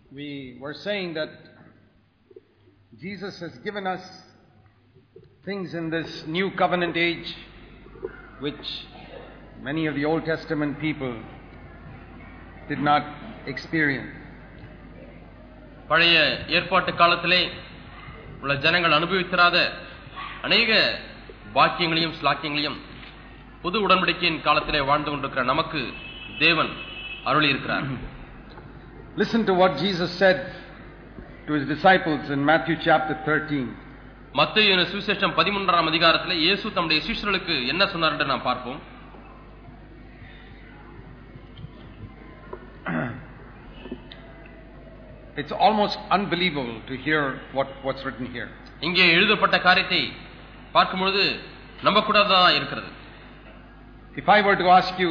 We were saying that Jesus has given us things in this new covenant age which many of the Old Testament people did not experience. பழைய ஏற்பாட்டு காலத்திலே உள்ள ஜனங்கள் அனுபவித்திராத அநேக பாக்கியங்களையும் ஸ்லாக்கியங்களையும் புது உடன்படிக்கையின் காலத்திலே வாழ்ந்து கொண்டிருக்கிற நமக்கு தேவன் அருளி இருக்கிறார். Listen to what Jesus said to his disciples in Matthew chapter 13. மத்தேயு சுவிசேஷம் 13ஆம் அதிகாரத்திலே இயேசு தம்முடைய சீஷர்களுக்கு என்ன சொன்னார் என்று நாம் பார்ப்போம். It's almost unbelievable to hear what's written here. இங்கே எழுதப்பட்ட காரியத்தை பார்க்கும் பொழுது நம்பக்கூடாததா இருக்கிறது. If I were to ask you,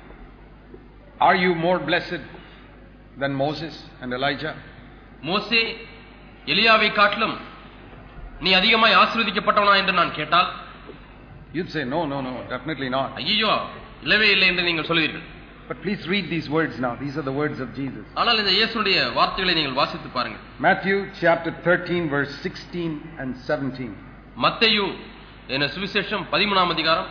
are you more blessed than Moses and Elijah? மோசே எலியாவை காட்டிலும் நீ அதிகமாய் ஆசீர்வதிக்கப்பட்டவனா என்று நான் கேட்டால் you'd say no, definitely not. ஐயோ இல்லவே இல்லை என்று நீங்கள் சொல்வீர்கள். But please read these words now. These are the words of Jesus. ஆனால் இந்த இயேசுவுடைய வார்த்தைகளை நீங்கள் வாசித்து பாருங்கள். Matthew chapter 13 verse 16 and 17. மத்தேயு என்ற சுவிசேஷம் 13ஆம் அதிகாரம்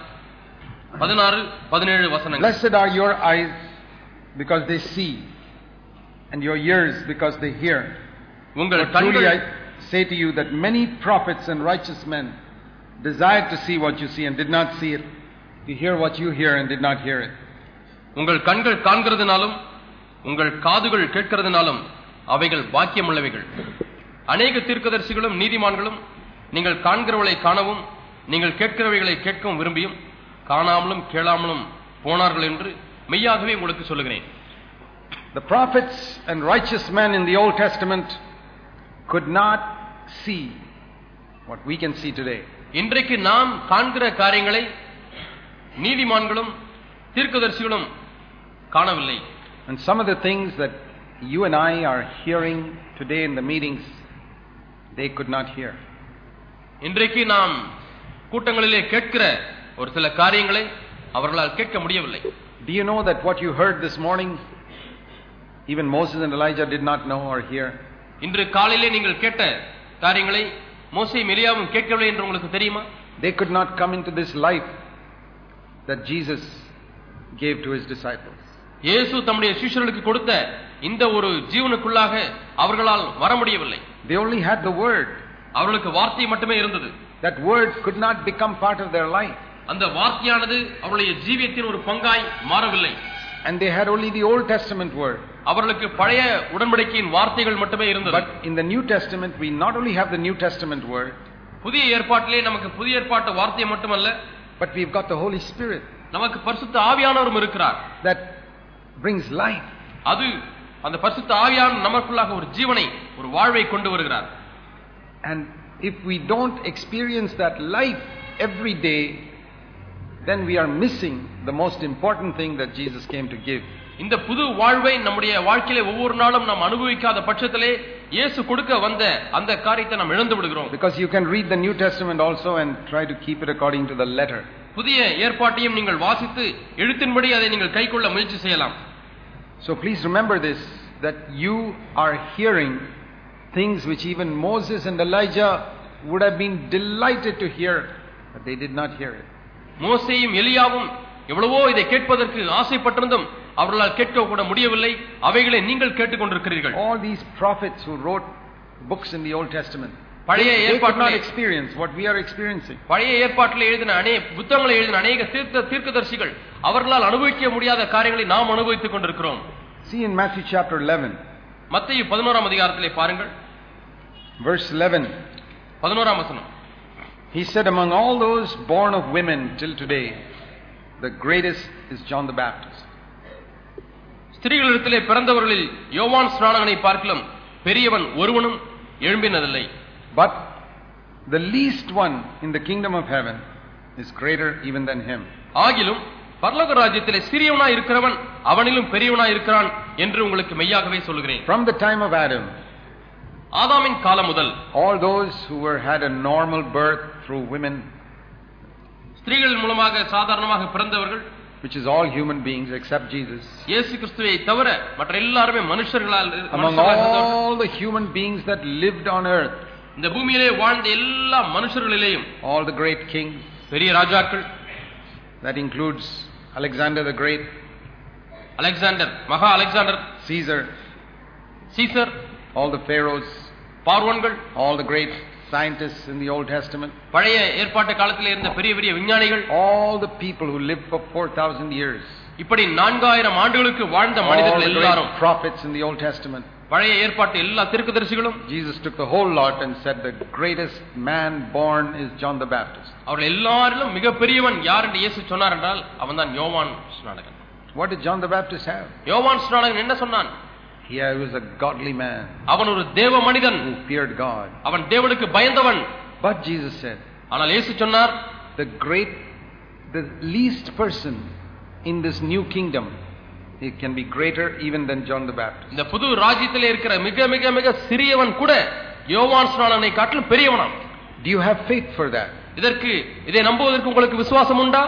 16 17 வசனங்கள். Blessed are your eyes because they see, and your ears because they hear. உங்கள் truly கண்கள் I say to you that many prophets and righteous men desired to see what you see and did not see it, to hear what you hear and did not hear it. உங்கள் கண்கள் காண்கிறதுனாலும் உங்கள் காதுகள் கேட்கிறதுனாலும் அவைகள் பாக்கியமுள்ளவைகள். அநேக தீர்க்கதரிசிகளும் நீதிமான்களும் நீங்கள் காண்கிறவளை காணவும் நீங்கள் கேட்கிறவைகளை கேட்கவும் விரும்பியும் காணாமலும் கேளாமலும் போனார்கள் என்று மெய்யாகவே உங்களுக்கு சொல்லுகிறேன். The prophets and righteous men in the Old Testament could not see what we can see today. இன்றைக்கு நாம் காண்கிற காரியங்களை நீதிமான்களும் தீர்க்கதரிசிகளும் காணவில்லை. And some of the things that you and I are hearing today in the meetings, they could not hear. இன்றைக்கு நாம் கூட்டங்களிலே கேட்கிற ஒரு சில காரியங்களை அவர்களால் கேட்க முடியவில்லை. Do you know that what you heard this morning, even Moses and Elijah did not know or hear? இன்று காலையிலே நீங்கள் கேட்ட காரியங்களை மோசேயும் எலியாவும் கேட்கவில்லை என்று உங்களுக்கு தெரியுமா? They could not come into this life that Jesus gave to his disciples. இயேசு தம்முடைய சீஷர்களுக்கு கொடுத்த இந்த ஒரு ஜீவனுக்குள்ளாக அவர்களால் வர முடியவில்லை. They only had the word. அவர்களுக்கு வார்த்தை மட்டுமே இருந்தது. That word could not become part of their life. அந்த வார்த்தையானது அவருடைய ஜீவியத்தின் ஒரு பங்காய் மாறவில்லை. And they had only the Old Testament word. அவர்களுக்கு பழைய உடன்படிக்கையின் வார்த்தைகள் மட்டுமே இருந்தது. But in the New Testament we not only have the New Testament word, புதிய ஏற்பாட்டிலே நமக்கு புதிய ஏற்பாட்டு வார்த்தை மட்டுமல்ல, but we've got the Holy Spirit. நமக்கு பரிசுத்த ஆவியானவரும் இருக்கிறார். That brings life. அது அந்த பரிசுத்த ஆவியானவர் நமக்குள்ளாக ஒரு ஜீவனை ஒரு வாழ்வை கொண்டு வருகிறார். And if we don't experience that life every day, then we are missing the most important thing that Jesus came to give. இந்த புது வாழ்வை நம்முடைய வாழ்க்கையிலே ஒவ்வொரு நாளும் நாம் அனுபவிக்காத பட்சத்திலே இயேசு கொடுக்க வந்த அந்த காரியத்தை நாம் இழந்து விடுகிறோம். Because you can read the New Testament also and try to keep it according to the letter. புதிய ஏற்பாட்டையும் நீங்கள் வாசித்து எழுத்தின்படி அதை நீங்கள் கைக்கொள்ள முயற்சி செய்யலாம். So please remember this, that you are hearing things which even Moses and Elijah would have been delighted to hear, but they did not hear it. மோசேயும் எலியாவும் எவ்வளவோ இதை கேட்பதற்கு ஆசைப்பட்டிருந்தும் அவர்களால் கேட்க கூட முடியவில்லை. அவைகளை நீங்கள் கேட்டுக்கொண்டிருக்கிறீர்கள். All these prophets who wrote books in the Old Testament, பழைய they could ஏற்பாட்டிலே not experience what we are experiencing. பழைய ஏற்பாட்டிலே எழுதின அநேக புத்தகங்களை எழுதின அநேக தீர்க்கதரிசிகள் அவர்களால் அனுபவிக்க முடியாத காரியங்களை நாம் அனுபவித்துக் கொண்டிருக்கிறோம். See in Matthew chapter 11, மத்தேயு 11ஆம் அதிகாரத்திலே பாருங்கள், verse 11. 11ஆம் வசனம். He said, among all those born of women till today, the greatest is John the Baptist. ஸ்திரீகளிடத்திலே பிறந்தவர்களில் யோவான் ஸ்நானகனை பார்க்கலாம் பெரியவன் ஒருவனும் எழும்பினதில்லை. But the least one in the kingdom of heaven is greater even than him. ஆகிலும் பரலோக ராஜ்யத்திலே சிறியவனாய் இருக்கிறவன் அவனிலும் பெரியவனாய் இருக்கிறான் என்று உங்களுக்கு மெய்யாகவே சொல்கிறேன். From the time of Adam, ஆதாமின் காலம் முதல் all those who had a normal birth through women, ஸ்திரீகள் மூலமாக சாதாரணமாக பிறந்தவர்கள் which is all human beings except Jesus. இயேசு கிறிஸ்துவை தவிர மற்ற எல்லாரும் மனுஷர்களால் Among all the human beings that lived on earth, இந்த பூமியிலே வாழ்ந்த எல்லா மனுஷர்களிலேயும், all the great kings, பெரிய ராஜாக்கள், that includes Alexander the Great, Alexander, மகா Alexander, Caesar, all the pharaohs, பார்வோன்கள், all the great scientists in the Old Testament, பழைய ஏற்பாட்டு காலத்தில் இருந்த பெரிய பெரிய விஞ்ஞானிகள், all the people who lived for 4,000 years, இப்படி 4000 ஆண்டுகளுக்கு வாழ்ந்த மனிதர்கள் எல்லாரும், prophets in the Old Testament, பழைய ஏற்பாட்டு எல்லா தீர்க்கதரிசிகளும், Jesus took the whole lot and said the greatest man born is John the Baptist. அவர்கள் எல்லாரிலும் மிகப்பெரியவன் யார் என்று இயேசு சொன்னார் என்றால் அவன்தான் யோவான் ஸ்நானகன். What did John the Baptist have? யோவான் ஸ்நானகன் என்ன சொன்னான்? He was a godly man. அவன் ஒரு தேவ மனிதன், who feared God. அவன் தேவனுக்கு பயந்தவன். But Jesus said, ஆனால் இயேசு சொன்னார், the least person in this new kingdom, it can be greater even than John the Baptist. இந்த புது ராஜ்யத்திலே இருக்கிற மிக மிக மிக சிறியவன் கூட யோவான் ஸ்நானகனை காட்டிலும் பெரியவனாம். Do you have faith for that? இதை நம்புவதற்கு உங்களுக்கு விசுவாசம் உண்டா?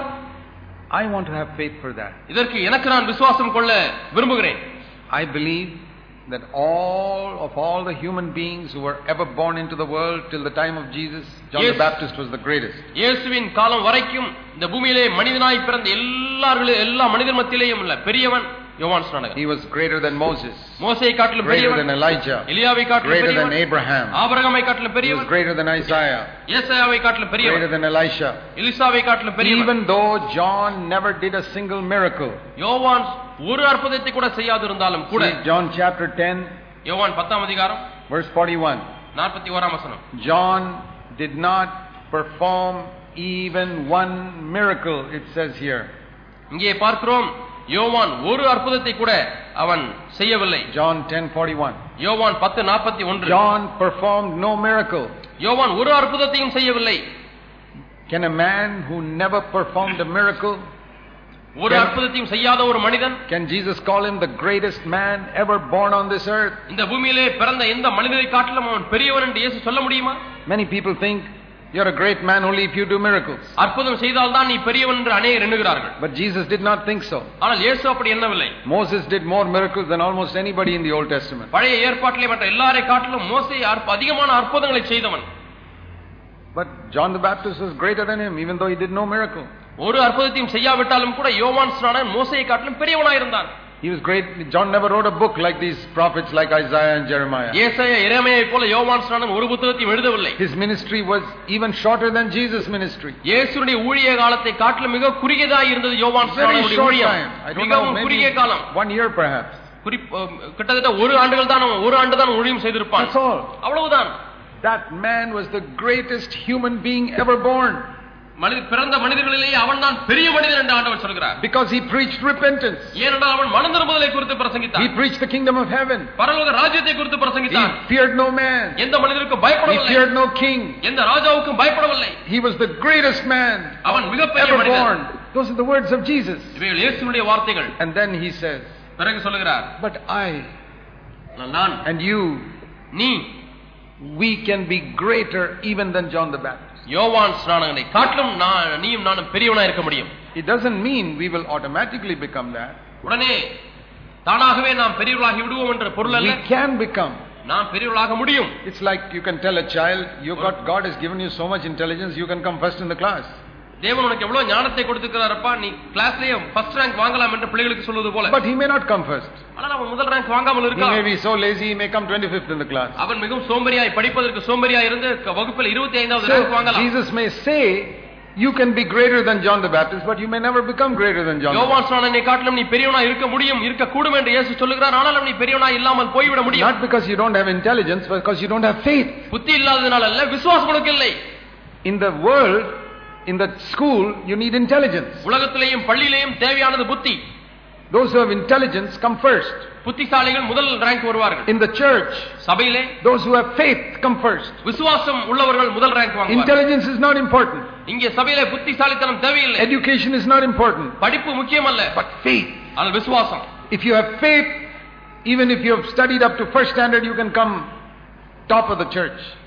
I want to have faith for that. இதற்கு எனக்கு நான் விசுவாசம் கொள்ள விரும்புகிறேன். I believe that all the human beings who were ever born into the world till the time of Jesus, John the Baptist was the greatest. இயேசுவின் காலம் வரைக்கும் இந்த பூமியிலே மனிதனாய் பிறந்த எல்லா மனிதர் மத்தியிலேயும் உள்ள பெரியவன் யோவான் ஸ்நானகன். He was greater than Moses. மோசேயை காட்டிலும் பெரியவன். Greater than Elijah. எலியாவை காட்டிலும் பெரியவன். Greater than Abraham. ஆபிரகாமை காட்டிலும் பெரியவன். He was greater than Isaiah. ஏசாயாவை காட்டிலும் பெரியவன். Greater than Elisha. எலிசாவை காட்டிலும் பெரியவன். Even though John never did a single miracle. யோவான் ஒரு அற்புதத்தை கூட செய்யாதிருந்தாலும் கூட. John chapter 10. யோவான் 10ஆம் அதிகாரம் verse 41. 41ஆம் வசனம். John did not perform even one miracle, it says here. இங்கே பார்க்கிறோம், யோவான் ஒரு அற்புதத்தை கூட அவன் செய்யவில்லை. John 10:41. யோவான் 10:41. John performed no miracle. யோவான் ஒரு அற்புதத்தையும் செய்யவில்லை. Can a man who never performed a miracle, ஒரு அற்புதத்தையும் செய்யாத ஒரு மனிதன், can Jesus call him the greatest man ever born on this earth? இந்த பூமியிலே பிறந்த எந்த மனிதரை காட்டிலும் அவன் பெரியவன் என்று இயேசு சொல்ல முடியுமா? Many people think you're a great man only if you do miracles. அற்புதம் செய்தால் தான் நீ பெரியவன் என்று அநேகர் எண்ணுகிறார்கள். But Jesus did not think so. ஆனால் இயேசு அப்படி எண்ணவில்லை. Moses did more miracles than almost anybody in the Old Testament. பழைய ஏற்பாட்டிலே மற்ற எல்லாரை காட்டிலும் மோசே அதிகமான அற்புதங்களை செய்தவன். But John the Baptist was greater than him even though he did no miracle. ஒரு அற்புதத்தையும் செய்யாவிட்டாலும் கூட யோவான் ஸ்நானகன் மோசேயை காட்டிலும் பெரியவனாய் இருந்தான். He was great. John never wrote a book like these prophets like Isaiah and Jeremiah. ஏசாயா எரேமியாவை போல யோவான் ஸ்நானகன் ஒரு புத்தகத்தையும் எழுதவில்லை. His ministry was even shorter than Jesus' ministry. இயேசுவின் ஊழிய காலத்தை காட்டிலும் மிக குறுகியதாய் இருந்தது யோவான் ஸ்நானகனுடைய ஊழியம். மிகவும் குறுகிய காலம். 1 year perhaps. கிட்டத்தட்ட ஒரு ஆண்டு தான் ஊழியம் செய்திருப்பான். That's all. அவ்வளவுதான். That man was the greatest human being ever born. பிறந்த மனிதர்களிலேயே அவன்தான் பெரிய மனிதன் என்று ஆண்டவர் சொல்கிறார். Because he preached repentance. ஏனென்றால் அவன் மனம் திரும்புதலை குறித்து பிரசங்கித்தான். He preached the kingdom of heaven. பரலோக ராஜ்யத்தை குறித்து பிரசங்கித்தான். He feared no man. எந்த மனிதருக்கும் பயப்படவில்லை. He feared no king. எந்த ராஜாவுக்கும் பயப்படவில்லை. He was the greatest man அவன் மிகப்பெரிய மனிதன். Those are the words of Jesus. இவைகள் இயேசுவினுடைய வார்த்தைகள். And then he says, பிறகு சொல்கிறார், but நான் and you, நீ, we can be greater even than John the Baptist. யோவான் ஸ்நானகனை காட்டிலும் நீயும் நானும் பெரியவனாய் இருக்க முடியும். It doesn't mean we will automatically become that. உடனே தானாகவே நாம் பெரியவர்களாகி விடுவோம் என்ற பொருள் அல்ல. We can become. நாம் பெரியவர்களாக முடியும். It's like you can tell a child, God has given you so much intelligence, you can come first in the class. தேவன் உனக்கு எவ்வளவு ஞானத்தை கொடுத்திருக்கிறாரப்பா, நீ கிளாஸ்லயே ஃபர்ஸ்ட் ரேங்க் வாங்கலாம் என்று பிள்ளைகளுக்கு சொல்வது போல. But he may not come first. ஆனால் அவன் முதல் ரேங்க் வாங்காமல் இருக்கலாம். He may be so lazy, he may come 25th in the class. அவன் மிகவும் சோம்பேறியாய் படிப்பதற்கு சோம்பேறியாய் இருந்து வகுப்பில் 25வது ரேங்க் வாங்கலாம். Jesus may say you can be greater than John the Baptist, but you may never become greater than John. யோவான் ஸ்நானகனை காட்டிலும் நீ பெரியவனாய் இருக்க முடியும், இருக்க கூடும் என்று இயேசு சொல்கிறார். ஆனாலும் நீ பெரியவனாய் இல்லாமல் போய் விட முடியும். Not because you don't have intelligence, but because you don't have faith. புத்தி இல்லாததனால அல்ல, விசுவாசம் உனக்கு இல்லை. In the world, in the school, you need intelligence. உலகத்திலேயும் பள்ளியிலேயும் தேவையானது புத்தி. Those who have intelligence come first. புத்திசாலிகள் முதல் ரேங்க் வருவார்கள். In the church, சபையிலே those who have faith come first. விசுவாசம் உள்ளவர்கள் முதல் ரேங்க் வாங்குவார்கள். Intelligence is not important. இங்கே சபையிலே புத்திசாலித்தனம் தேவையில்லை. Education is not important. படிப்பு முக்கியமல்ல, but faith. ஆனால் விசுவாசம். If you have faith, even if you have studied up to first standard, you can come top of the church.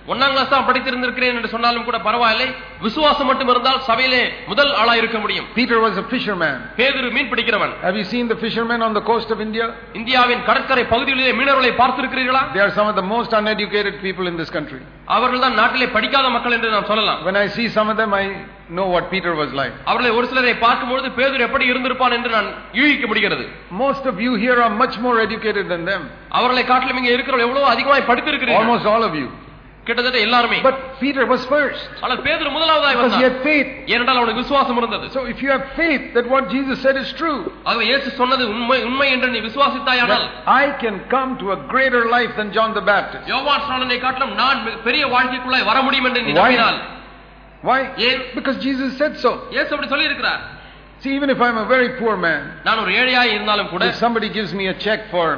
1ஆம் கிளாஸ் தான் படித்திருந்திருக்கிறேன் என்று சொன்னாலும் கூட பரவாயில்லை, விசுவாசம் மட்டும் இருந்தால் சபையிலே முதல் ஆளா இருக்க முடியும். Peter was a fisherman. பேதுரு மீன் பிடிக்கிறவன். Have you seen the fishermen on the coast of India? இந்தியாவின் கடற்கரை பகுதிகளிலே மீனவர்களை பார்த்திருக்கிறீர்களா? They are some of the most uneducated people in this country. அவர்கள் தான் நாட்டிலே படிக்காத மக்கள் என்று நாம் சொல்லலாம். When I see some of them, I know what Peter was like. அவர்களை ஒரு சிலரை பார்க்கும்போது பேதுரு எப்படி இருந்திருப்பான் என்று நான் யூகிக்க முடிகிறது. Most of you here are much more educated than them. அவர்களை காட்டிலும் இங்கே இருக்கிறவர்கள் எவ்வளவு அதிகமாய் படித்திருக்கிறீர்கள். Almost all of you. கிட்டத்தட்ட எல்லாரும். But Peter was first. ஆனால் பேதுரு முதலாவதாய் வந்தான். Because he had faith. ஏனென்றால் அவனுக்கு விசுவாசம் இருந்தது. So if you have faith that what Jesus said is true, ஆகவே இயேசு சொன்னது உண்மை என்று நீ விசுவாசித்தாயானால், I can come to a greater life than John the Baptist. யோவான் ஸ்நானனை காட்டிலும் நான் பெரிய வாழ்க்கைக்குள்ளாய் வர முடியும் என்று நீ நம்பினால். Why? Because Jesus said so. இயேசு அப்படி சொல்லி இருக்கிறார். See, even if I'm a very poor man, நான் ஒரு ஏழையாய் இருந்தாலும் கூட, if somebody gives me a check for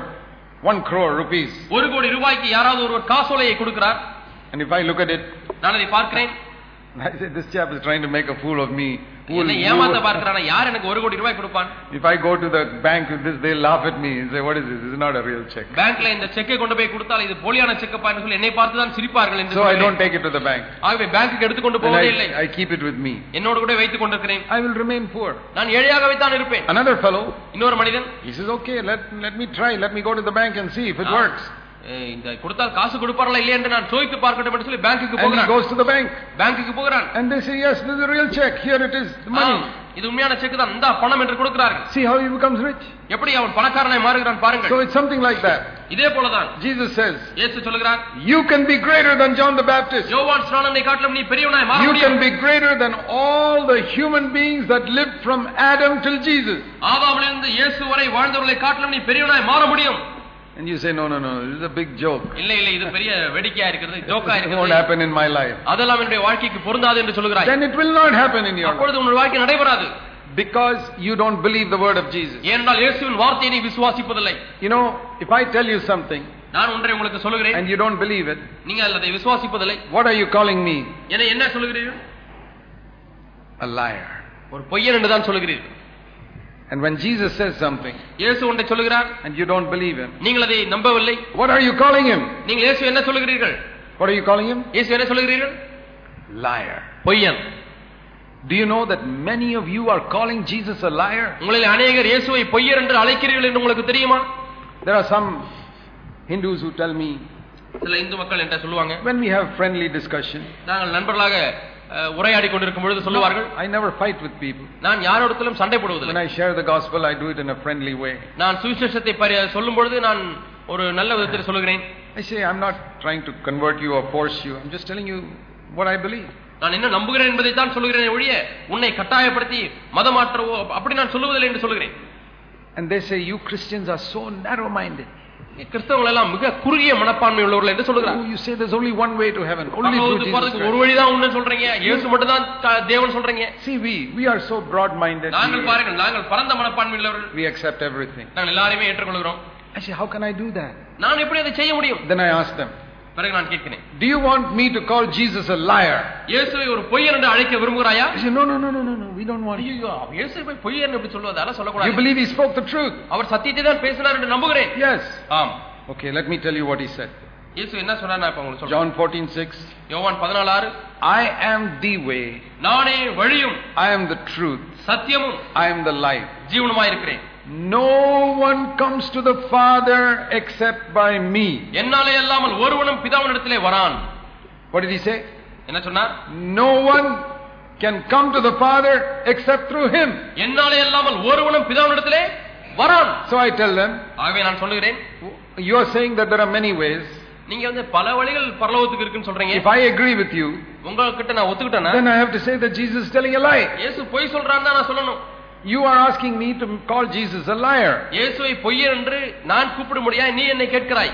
1 crore rupees, 1 கோடி ரூபாய்க்கு யாராவது ஒரு காசோலையை கொடுக்கிறார், and if I look at it, நான் அதை பார்க்கிறேன், I say this chap is trying to make a fool of me. என்னை ஏமாத்த பார்க்கறானா, யார் எனக்கு 1 கோடி ரூபாய் கொடுப்பான்? If I go to the bank with this, they laugh at me and say, what is this? This is not a real check. பேங்க்ல இந்த செக்கை கொண்டு போய் கொடுத்தால் இது போலியான செக்கப்பா என்று சொல்லி என்னை பார்த்து தான் சிரிப்பார்கள் என்று. So I don't take it to the bank. ஆகவே பேங்க்குக்கு எடுத்து கொண்டு போவதே இல்லை. I keep it with me. என்னோடு கூட வைத்துக் கொண்டிருக்கிறேன். I will remain poor. நான் ஏழையாகவே தான் இருப்பேன். Another fellow, இன்னொரு மனிதன், he says, okay, let me try. Let me go to the bank and see if it works. இந்த கொடுத்தால் காசு கொடுப்பார்களா இல்லையா என்று நான் சோதித்து பார்க்கட்டும் என்று சொல்லி பேங்க்குக்கு போகிறான். And he goes to the bank. பேங்க்குக்கு போகிறான். And they say, yes, this is a real check. Here it is, the money. இது உண்மையான செக் தான், இந்த பணம் என்று கொடுக்கிறார்கள். See how he becomes rich. எப்படி அவன் பணக்காரனாய் மாறுகிறான் பாருங்கள். So it's something like that. இதே போலதான் Jesus says, இயேசு சொல்கிறார், you can be greater than John the Baptist. யோவான் ஸ்நானனை காட்டிலும் நீ பெரியவனாய் மாற முடியும். You can be greater than all the human beings that lived from Adam till Jesus. ஆதாமிலிருந்து இயேசு வரை வாழ்ந்தவர்களை காட்டிலும் நீ பெரியவனாய் மாற முடியும். And you say, no, this is a big joke. இல்ல இது பெரிய வேடிக்கையா இருக்குது, ஜோக்கா இருக்குது. It won't happen in my life. அதெல்லாம் என்னுடைய வாழ்க்கைக்கு பொருந்தாது என்று சொல்கிறாய். Then it will not happen in your life. அப்பொழுது உன் வாழ்க்கை நடைபெறாது. Because you don't believe the word of Jesus. ஏனென்றால் இயேசுவின் வார்த்தையை நீ விசுவாசிப்பதில்லை. You know, if I tell you something, நான் ஒன்றை உங்களுக்கு சொல்கிறேன், and you don't believe it, நீங்க அதை விசுவாசிப்பதில்லை, what are you calling me? என்ன சொல்கிறீர்கள்? A liar. ஒரு பொய்யன் என்று தான் சொல்கிறீர்கள். And when Jesus says something, இயேசு ஒன்றை சொல்கிறார், and you don't believe him, நீங்கள் அதை நம்பவில்லை, what are you calling him? நீங்கள் இயேசு என்ன சொல்கிறீர்கள்? What are you calling him? இயேசு என்ன சொல்கிறீர்கள்? Liar. பொய்யன். Do you know that many of you are calling Jesus a liar? உங்களில் அநேகர் இயேசுவை பொய்யர் என்று அழைக்கிறீர்கள் என்று உங்களுக்கு தெரியுமா? There are some Hindus who tell me, சில இந்து மக்கள் என்ன சொல்லுவாங்க, when we have friendly discussion, நாங்கள் நண்பர்களாக உரையாடி கொண்டிருக்கும் பொழுது சொல்லுவார்கள், I never fight with people. நான் யாரோடத்திலும் சண்டை போடுவதில்லை. When I share the gospel, I do it in a friendly way. நான் சுவிசேஷத்தை சொல்லும் பொழுது நான் ஒரு நல்ல விதத்தில் சொல்கிறேன். I say, I'm not trying to convert you or force you. I'm just telling you what I believe. நான் என்ன நம்புகிறேன் என்பதை தான் சொல்கிறேன் ஒழிய உன்னை கட்டாயப்படுத்தி மதமாற்றவோ அப்படி நான் சொல்லுவதில்லை என்று சொல்கிறேன். And they say, you Christians are so narrow minded. கிறிஸ்தவர்கள் எல்லாம் மிக குறுகிய மனப்பான்மை உள்ளவர்கள் என்று சொல்கிறார். You say there's only one way to heaven, only through Jesus Christ. ஒரு வழி தான் உண்டு சொல்றீங்க, இயேசு மட்டும் தான் தேவன் சொல்றீங்க. See, we are so broad minded. நாங்கள் பாருங்கள், நாங்கள் பரந்த மனப்பான்மை உள்ளவர்கள். We accept everything. நாங்கள் எல்லாரையுமே ஏற்றுக்கொள்கிறோம். I say, how can I do that? நான் எப்படி அதை செய்ய முடியும்? Then I ask them, பிறகு நான் கேட்கிறேன், do you want me to call Jesus a liar? இயேசுவை ஒரு பொய்யன் என்று அழைக்க விரும்புகிறாயா? I say, no, we don't want. ஐயோ, இயேசுவை பொய்யன் எப்படி சொல்வது? அதெல்லாம் சொல்லக்கூடாது. You believe he spoke the truth? அவர் சத்தியத்தை தான் பேசினார் என்று நம்புகிறேன். Yes. ஆம். Okay, let me tell you what he said. இயேசு என்ன சொன்னார் நான் இப்ப உங்களுக்கு சொல்றேன். John 14:6. யோவான் 14:6. I am the way. நானே வழியும். I am the truth. சத்தியமும். I am the life. ஜீவனுமாய் இருக்கிறேன். No one comes to the Father except by me. என்னாலே அல்லாமல் ஒருவனும் பிதாவினிடத்திலே வரான். What did he say? என்ன சொன்னார்? No one can come to the Father except through him. என்னாலே அல்லாமல் ஒருவனும் பிதாவினிடத்திலே வரான். So I tell them, ஆகவே நான் சொல்லுகிறேன், you are saying that there are many ways. நீங்க வந்து பல வழிகள் பரலோகத்துக்கு இருக்குன்னு சொல்றீங்க. If I agree with you, உங்ககிட்ட நான் ஒத்துக்கிட்டேனா, then I have to say that Jesus is telling a lie. இயேசு பொய் சொல்றான்னு நான் சொல்லணும். You are asking me to call Jesus a liar. இயேசுவை பொய்யர் என்று நான் கூப்பிட முடியாது, நீ என்னை கேட்கிறாய்.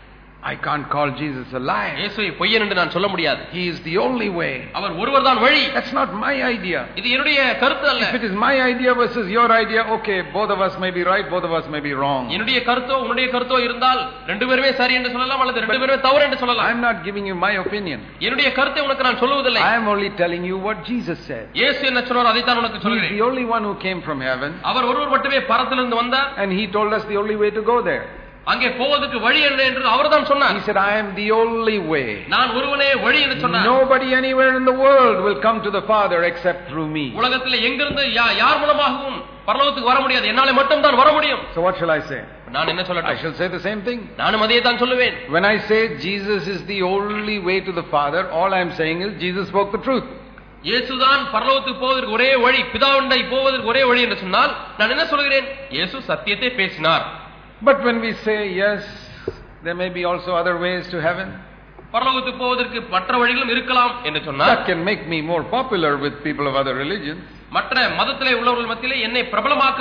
I can't call Jesus a liar. இயேசுவை பொய்யர் என்று நான் சொல்ல முடியாது. He is the only way. அவர் ஒருவர் தான் வழி. That's not my idea. இது என்னுடைய கருத்து அல்ல. If it is my idea versus your idea, okay, both of us may be right, both of us may be wrong. என்னுடைய கருத்தோ உன்னுடைய கருத்தோ இருந்தால் ரெண்டு பேருமே சரி என்று சொல்லலாம் அல்லது ரெண்டு பேருமே தவறு என்று சொல்லலாம். I am not giving you my opinion. என்னுடைய கருத்தை உனக்கு நான் சொல்லுவதில்லை. I am only telling you what Jesus said. இயேசு என்ன சொன்னார் அதை தான் உனக்கு சொல்கிறேன். He is the only one who came from heaven. அவர் ஒருவர் மட்டுமே பரத்திலிருந்து வந்தார். And he told us the only way to go there. அங்கே போவதற்கு வழி என்ன என்று அவர்தான் சொன்னார். He said, I am the only way. நான் ஒருவனே வழி என்று சொன்னார். Nobody anywhere in the world will come to the Father except through me. உலகத்திலே எங்கிருந்து யார் மூலமாகவும் பரலோகத்துக்கு வர முடியாது, என்னாலே மட்டும் தான் வர முடியும். So what shall I say? நான் என்ன சொல்லட்டும்? I shall say the same thing. நானும் அதே தான் சொல்லுவேன். When I say Jesus is the only way to the Father, all I am saying is Jesus spoke the truth. இயேசுதான் பரலோகத்துக்கு போவதற்கு ஒரே வழி, பிதாவிடை போவதற்கு ஒரே வழி என்று சொன்னால் நான் என்ன சொல்கிறேன்? இயேசு சத்தியத்தை பேசினார். But when we say yes, there may be also other ways to heaven. பரலோகத்துக்கு போவதற்கு மற்ற வழிகளும் இருக்கலாம் என்று சொன்னால் that can make me more popular with people of other religions. மற்ற மதத்திலே உள்ளவர்கள் மத்தியிலே என்னை பிரபலமாக்க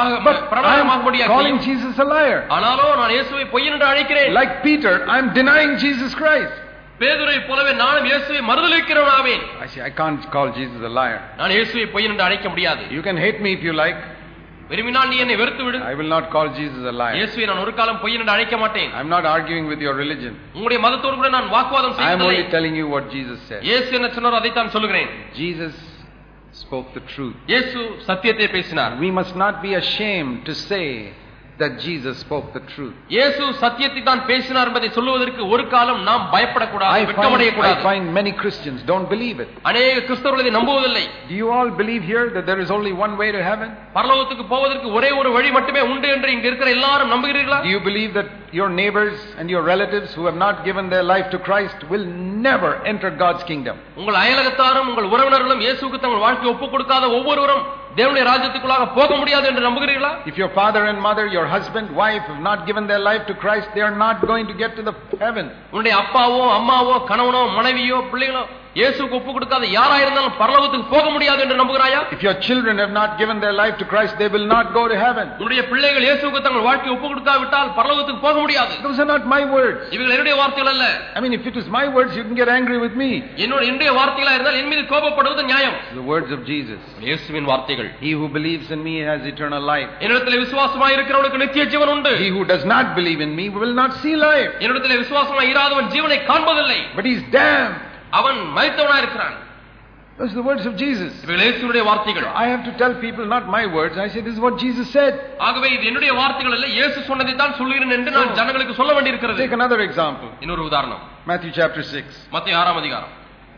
முடியாது. Calling Jesus a liar. ஆனாலும் நான் இயேசுவை பொய்யன் என்று அழைக்கிறேன். Like Peter, I am denying Jesus Christ. பேதுரை போலவே நானும் இயேசுவை மறுதலிக்கிறவனாவேன். I say I can't call Jesus a liar. நான் இயேசுவை பொய்யன் என்று அழைக்க முடியாது. You can hate me if you like. விரும்பினால் நீ என்னை வெறுத்து விடு. I will not call Jesus a liar. இயேசுவை நான் ஒரு காலம் பொய்யன் என்று அழைக்க மாட்டேன். I am not arguing with your religion. உங்களுடைய மதத்தோடு கூட நான் வாக்குவாதம் செய்யவில்லை. I am only telling you what Jesus said. இயேசு என்ன சொன்னாரோ அதை தான் சொல்கிறேன். Jesus spoke the truth. இயேசு சத்தியத்தை பேசினார். We must not be ashamed to say that Jesus spoke the truth. இயேசு சத்தியத்தை தான் பேசினார் என்பதை சொல்வதற்கு ஒரு காலம் நாம் பயப்படக்கூடாது, வெட்கமடைய கூடாது. I find many Christians don't believe it. अनेक கிறிஸ்தவர்கள் இதை நம்புவதில்லை. Do you all believe here that there is only one way to heaven? பரலோகத்துக்கு போவதற்கு ஒரே ஒரு வழி மட்டுமே உண்டு என்று இங்க இருக்கிற எல்லாரும் நம்புகிறீர்களா? Do you believe that your neighbors and your relatives who have not given their life to Christ will never enter God's kingdom? உங்கள் அயலகத்தாரும் உங்கள் உறவினர்களும் இயேசுவுக்கு தங்கள் வாழ்க்கையை ஒப்புக் கொடுக்காத ஒவ்வொருவரும் தேவனுடைய ராஜ்யத்துக்குள்ளாக போக முடியாது என்று நம்புகிறீர்களா? If your father and mother, your husband, wife have not given their life to Christ, they are not going to get to the heaven. உன்னுடைய அப்பாவோ அம்மாவோ கணவனோ மனைவியோ பிள்ளைகளோ இயேசுவுக்கு ஒப்புக் கொடுக்காத யாரா இருந்தாலும் பரலோகத்துக்கு போக முடியாது என்று நம்புகிறாயா? If your children have not given their life to Christ, they will not go to heaven. உன்னுடைய பிள்ளைகள் இயேசுவுக்கு தங்கள் வாழ்க்கையை ஒப்புக் கொடுக்காவிட்டால் பரலோகத்துக்கு போக முடியாது. Those are not my words. இவைகள் என்னுடைய வார்த்தைகள் அல்ல. I mean, if it is my words, you can get angry with me. என்னுடைய வார்த்தைகளா இருந்தால் என் மீது கோபப்படுவது நியாயம். The words of Jesus. இயேசுவின் வார்த்தைகள். He who believes in me has eternal life. என்னிடத்தில் விசுவாசமாய் இருக்கிறவனுக்கு நித்திய ஜீவன் உண்டு. He who does not believe in me will not see life. என்னிடத்தில் விசுவாசமாய் இராதவன் ஜீவனை காண்பதில்லை. But he is damned. அவன் மரித்தவனாய் இருக்கிறான். Those are the words of Jesus. இவைகள் இயேசுவுடைய வார்த்தைகள். I have to tell people not my words. I say this is what Jesus said. ஆகவே இது என்னுடைய வார்த்தைகள் அல்ல, இயேசு சொன்னதை தான் சொல்கிறேன் என்று நான் ஜனங்களுக்கு சொல்ல வேண்டியிருக்கிறது. Take another example. இன்னொரு உதாரணம். Matthew chapter 6. மத்தேயு 6ஆம் அதிகாரம்.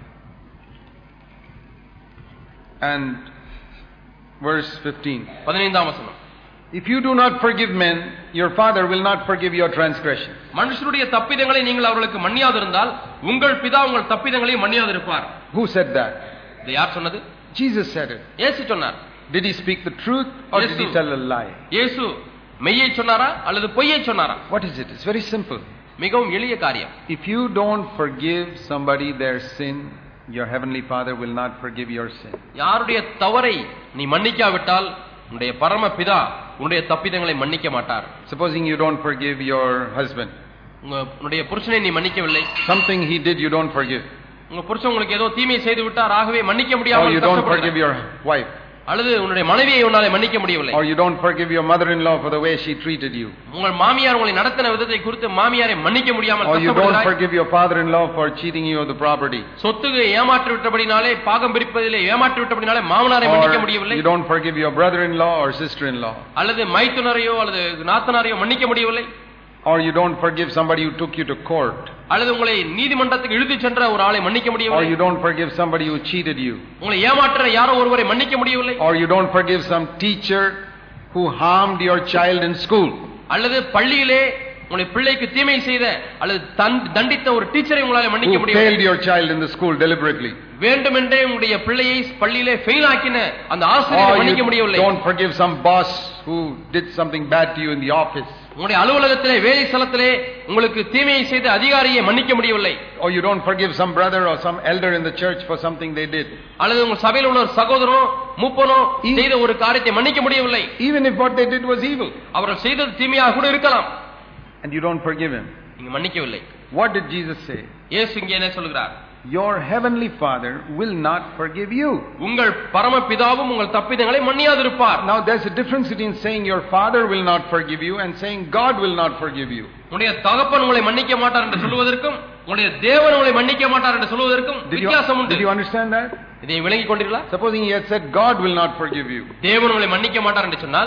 And verse 15. 15ஆம் வசனம். If you do not forgive men, your Father will not forgive your transgressions. மனுஷருடைய தப்பிதங்களை நீங்கள் அவர்களுக்கு மன்னியாதிருந்தால் உங்கள் பிதா உங்கள் தப்பிதங்களை மன்னியாதிருப்பார். Who said that? இது யார் சொன்னது? Jesus said it. இயேசு சொன்னார். Did he speak the truth or did he tell a lie? இயேசு மெய்யை சொன்னாரா அல்லது பொய்யை சொன்னாரா? What is it? It's very simple. மிகவும் எளிய காரியம். If you don't forgive somebody their sin, your heavenly Father will not forgive your sin. யாருடைய தவறை நீ மன்னிக்காவிட்டால் உன்னுடைய பரம பிதா உன்னுடைய தப்பிதங்களை மன்னிக்க மாட்டார். Supposing you don't forgive your husband. உன்னுடைய புருஷனை நீ மன்னிக்கவில்லை. Something he did you don't forgive. உங்க புருஷன் உங்களுக்கு ஏதோ தீமை செய்து விட்டார், ஆகவே மன்னிக்க முடியாமல் or you don't forgive your wife. அல்லது உன்னுடைய மனைவியை உன்னாலே மன்னிக்க முடியவில்லை. or you don't forgive your mother-in-law for the way she treated you. உங்கள் மாமியார் உங்களை நடத்தின விதத்தை குறித்து மாமியாரை மன்னிக்க முடியாமல் or you don't forgive your father-in-law for cheating you of the property. சொத்துக்கு ஏமாற்றி விட்டபடினாலே பாகம் பிரிப்பதிலே ஏமாற்றி விட்டபடினாலே மாமனாரை மன்னிக்க முடியவில்லை. you don't forgive your brother-in-law or sister-in-law. அல்லது மைத்துனரையோ அல்லது நாத்தனாரையோ மன்னிக்க முடியவில்லை. or you don't forgive somebody who took you to court. அல்லது உங்களை நீதிமன்றத்துக்கு இழுத்துச் சென்ற ஒரு ஆளை மன்னிக்க முடியவில்லை. or you don't forgive somebody who cheated you. உங்களை ஏமாற்ற யாரோ ஒருவரை மன்னிக்க முடியவில்லை. or you don't forgive some teacher who harmed your child in school. அல்லது பள்ளியிலே உங்களை பிள்ளைக்கு தீமை செய்த அல்லது தண்டித்த ஒரு டீச்சரை உங்களால மன்னிக்க முடியவில்லை. who failed your child in the school deliberately. வேண்டுமென்றே உங்களுடைய பிள்ளையை பள்ளியிலே ஃபெயில் ஆக்கின அந்த ஆசிரியரை மன்னிக்க முடியவில்லை. don't forgive some boss who did something bad to you in the office. உங்களுடைய அலுவலகத்திலே வேலை ஸ்தலத்திலே உங்களுக்கு தீமையை செய்த அதிகாரியை மன்னிக்க முடியவில்லை. or you don't forgive some brother or some elder in the church for something they did. அல்லது உங்கள் சபையில் உள்ள ஒரு சகோதரனோ மூப்பனோ செய்த ஒரு காரியத்தை மன்னிக்க முடியவில்லை. even if what they did was evil. அவர்கள் செய்தது தீமையாக கூட இருக்கலாம். and you don't forgive him. நீங்க மன்னிக்கவில்லை. what did Jesus say? இயேசு இங்கே என்ன சொல்கிறார்? your heavenly Father will not forgive you. உங்கள் பரம பிதாவும் உங்கள் தப்பிதங்களை மன்னியாதிருப்பார். now there's a difference between saying your father will not forgive you and saying God will not forgive you. உங்களுடைய தகப்பன் உங்களை மன்னிக்க மாட்டார் என்று சொல்வதற்கும் உங்களுடைய தேவன் உங்களை மன்னிக்க மாட்டார் என்று சொல்வதற்கும் வித்தியாசம் உண்டு. did you understand that? இதை விளங்கிக் கொண்டீர்களா? supposing he had said God will not forgive you. தேவன் உங்களை மன்னிக்க மாட்டார் என்று சொன்னால்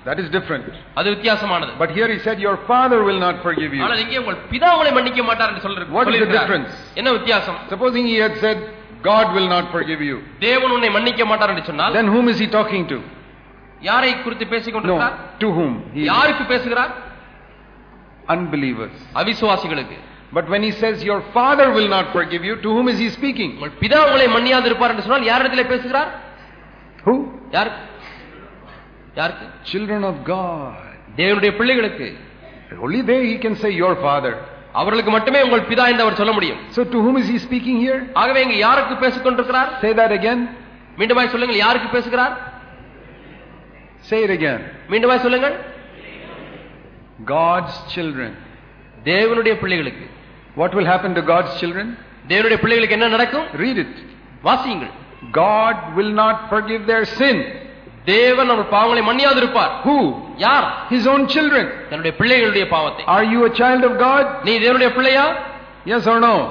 That is different. அது வித்தியாசமானது. But here he said, your father will not forgive you. ஆனால் இங்கே உங்கள் பிதா உங்களை மன்னிக்க மாட்டார் என்று சொல்றார். What is the difference? என்ன வித்தியாசம்? Supposing he had said, God will not forgive you. தேவன் உன்னை மன்னிக்க மாட்டார் என்று சொன்னால், then whom is he talking to? யாரை குறித்து பேசிக் கொண்டிருக்கிறார்? No, to whom? யாருக்கு பேசுகிறார்? Unbelievers. அவிசுவாசிகளுக்கு. But when he says your father will not forgive you, to whom is he speaking? உங்கள் பிதா உங்களை மன்னியாது இருப்பார் என்று சொன்னால் யாரிடத்திலே பேசுகிறார்? Who? யாருக்கு? Children of God. தேவனுடைய பிள்ளைகளுக்கு. Only they he can say your father. அவர்களுக்கு மட்டுமே உங்கள் பிதா என்று அவர் சொல்ல முடியும். So to whom is he speaking here? ஆகவே இங்கே யாருக்கு பேசிக் கொண்டிருக்கிறார்? Say that again. மீண்டுமாய் சொல்லுங்கள், யாருக்கு பேசுகிறார்? Say it again. மீண்டுமாய் சொல்லுங்கள். God's children. தேவனுடைய பிள்ளைகளுக்கு. What will happen to God's children? தேவனுடைய பிள்ளைகளுக்கு என்ன நடக்கும்? Read it. வாசியுங்கள். God will not forgive their sin. தேவன் அவர் பாவங்களை மன்னியாது இருப்பார். Who? யார்? His own children. தன்னுடைய பிள்ளைகளுடைய பாவத்தை. Are you a child of God? நீ தேவனுடைய பிள்ளையா? Yes or no?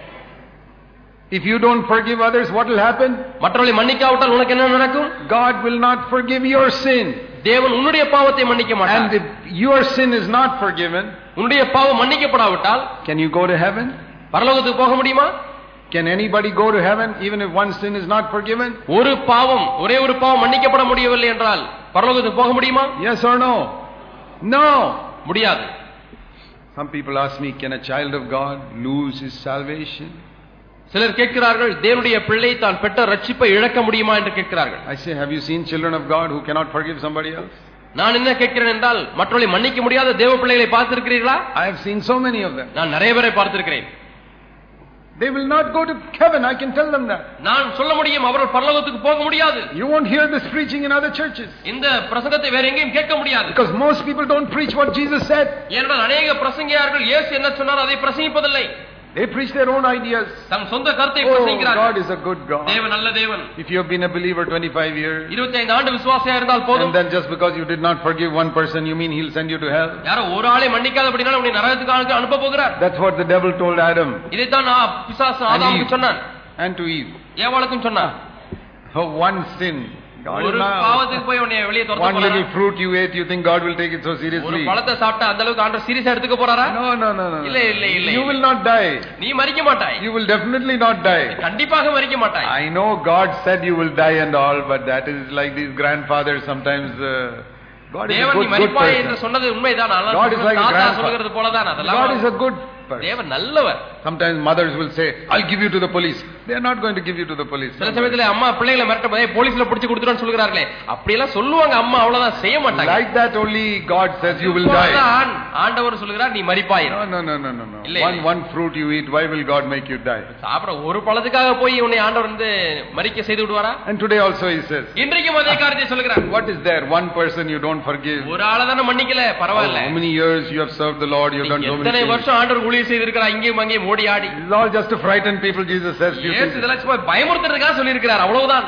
If you don't forgive others, what will happen? மற்றவர்களை மன்னிக்காவிட்டால் உனக்கு என்ன நடக்கும்? God will not forgive your sin. தேவன் உன்னுடைய பாவத்தை மன்னிக்க மாட்டார். And if your sin is not forgiven, உன்னுடைய பாவம் மன்னிக்கப்படாவிட்டால், can you go to heaven? பரலோகத்துக்கு போக முடியுமா? Can anybody go to heaven even if one sin is not forgiven? ஒரே ஒரு பாவம் மன்னிக்கப்பட முடியவில்லை என்றால் பரலோகத்துக்கு போக முடியுமா? Yes or no? No. முடியாது. Some people ask me, can a child of God lose his salvation? சிலர் கேட்கிறார்கள், தேவனுடைய பிள்ளை தான் பெற்ற ரட்சிப்பை இழக்க முடியுமா என்று கேட்கிறார்கள். I say, have you seen children of God who cannot forgive somebody else? நான் என்ன கேட்கிறேன் என்றால், மற்றவர்களை மன்னிக்க முடியாத தேவ பிள்ளைகளை பார்த்திருக்கிறீர்களா? I have seen so many of them. நான் நிறைய பேரை பார்த்திருக்கிறேன். They will not go to heaven, I can tell them that. நான் சொல்ல முடியும், அவர்கள் பரலோகத்துக்கு போக முடியாது. You won't hear this preaching in other churches. இந்த பிரசங்கத்தை வேற எங்கேயும் கேட்க முடியாது. Because most people don't preach what Jesus said. ஏனென்றால் அநேக பிரசங்கியார்கள் இயேசு என்ன சொன்னார் அதை பிரசங்கிப்பதில்லை. They preach their own ideas. தம் சொந்த கருத்தை Oh, பிரசங்கிக்கிறார்கள். God is a good God. தேவன் நல்ல தேவன். If you have been a believer 25 years, 25 ஆண்டு விசுவாசியா இருந்தால் போதும். and then just because you did not forgive one person, you mean he'll send you to hell? யாரோ ஒரு ஆளை மன்னிக்காதபடினால உன்னை நரகத்துக்கு அனுப்ப போகிறார். That's what the devil told Adam. இதைத்தான் பிசாசு ஆதாமுக்கு சொன்னான். And to Eve. ஏவாளுக்கும் சொன்னான். For one sin. ஒரு பாவத்துக்கு போய் உன்னை வெளியே துரத்த போறார். One little fruit you ate, you think God will take it so seriously? ஒரு பழத்தை சாப்பிட்டா அந்த அளவுக்கு ஆண்டவர் சீரியஸா எடுத்துக்க போறாரா? No. இல்ல. You will not die. நீ மரிக்க மாட்டாய். You will definitely not die. கண்டிப்பாக மரிக்க மாட்டாய். I know God said you will die and all, but that is like these grandfathers sometimes. God is a good மரிப்பாய் என்று சொன்னது உண்மைதான். God is like a grandfather. சொல்கிறது போலதான் அதெல்லாம். God is a good person. தேவன் நல்லவர். Sometimes mothers will say, I'll give you to the police. They are not going to give you to the police. சில சமயத்துல அம்மா பிள்ளைகளை மிரட்ட போதே போலீஸ்ல பிடிச்சு கொடுத்துறோன்னு சொல்றாங்களே, அப்படி எல்லாம் சொல்லுவாங்க. அம்மா அவ்வளவுதான் செய்ய மாட்டாங்க. Like that only God says you will die. ஆண்டவர் சொல்கிறார் நீ மரிப்பாய். No. One fruit you eat, why will God make you die? சாப்பிட ஒரு பழத்துக்காக போய் உன்னை ஆண்டவர் வந்து மரிக்க செய்து விடுவாரா? And today also he says, இன்றைக்கும் அதே காரியத்தை சொல்கிறார். What is there? One person you don't forgive. ஒரு ஆளை தான மன்னிக்கல, பரவாயில்லை. How many years you have served the Lord? You have done so many things. எத்தனை வருஷம் ஆண்டவர் ஊழியம் செய்திருக்கிறார், இங்கேயும் அங்கேயும் ஓடி ஆடி. This is all just to frighten people, Jesus says. Yes, இதெல்லாம் சும்மா பயமுறுத்துறதுக்காக சொல்லி இருக்கிறார், அவ்வளவுதான்.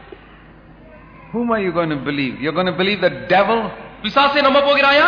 Whom are you going to believe? You're going to believe the devil? பிசாசை நம்ப போகிறாயா?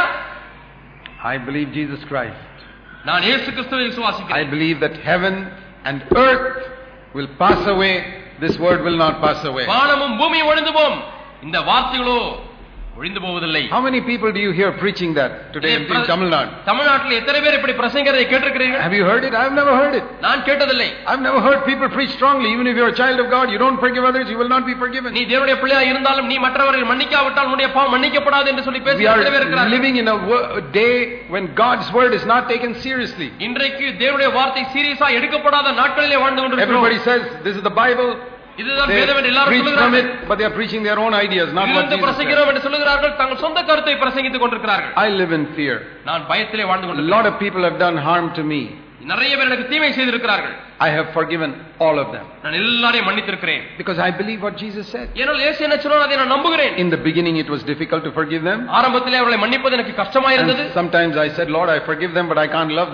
I believe Jesus Christ. நான் இயேசு கிறிஸ்துவை விசுவாசிக்கிறேன். I believe that heaven and earth will pass away. This word will not pass away. வானமும் பூமியும் ஒழிந்து போகும், இந்த வார்த்தைகளோ ஒழிந்து போவதில்லை. How many people do you hear preaching that today in Tamil Nadu? தமிழ்நாட்டில் எத்தனை பேர் இப்படி பிரசங்கிக்கிறதை கேட்டிருக்கிறீர்கள்? Have you heard it? I have never heard it. நான் கேட்டதில்லை. I've never heard people preach strongly. Even if you're a child of God, you don't forgive others, you will not be forgiven. நீ தேவனுடைய பிள்ளையா இருந்தாலும் நீ மற்றவர்களை மன்னிக்காவிட்டால் உன்னுடைய பாவம் மன்னிக்கப்படாது என்று சொல்லி பேசுகிற எத்தனை பேர் இருக்கிறார்கள்? We are living in a day when God's word is not taken seriously. இன்றைக்கு தேவனுடைய வார்த்தை சீரியஸா எடுக்கப்படாத நாட்களிலே வாழ்ந்து கொண்டிருக்கிறோம். Everybody says this is the Bible. இதுதான் வேதம் என்று எல்லாரும் சொல்கிறார்கள். But they are preaching their own ideas, not what Jesus said. பிரசங்கிக்கிறோம் என்று சொல்கிறார்கள், தங்கள் சொந்த கருத்தை பிரசங்கித்துக் கொண்டிருக்கிறார்கள். I live in fear. நான் பயத்திலே வாழ்ந்து கொண்டிருக்கிறேன். A lot of people have done harm to me. நிறைய பேர் எனக்கு தீமை செய்திருக்கிறார்கள். I have forgiven all of them. நான் எல்லாரையும் மன்னித்திருக்கிறேன். Because I believe what Jesus said. ஏனென்றால் இயேசு என்ன சொன்னார் அதை நான் நம்புகிறேன். In the beginning it was difficult to forgive them. ஆரம்பத்திலே அவர்களை மன்னிப்பது எனக்கு கஷ்டமாக இருந்தது. Sometimes I said, Lord, I forgive them, but I can't love them.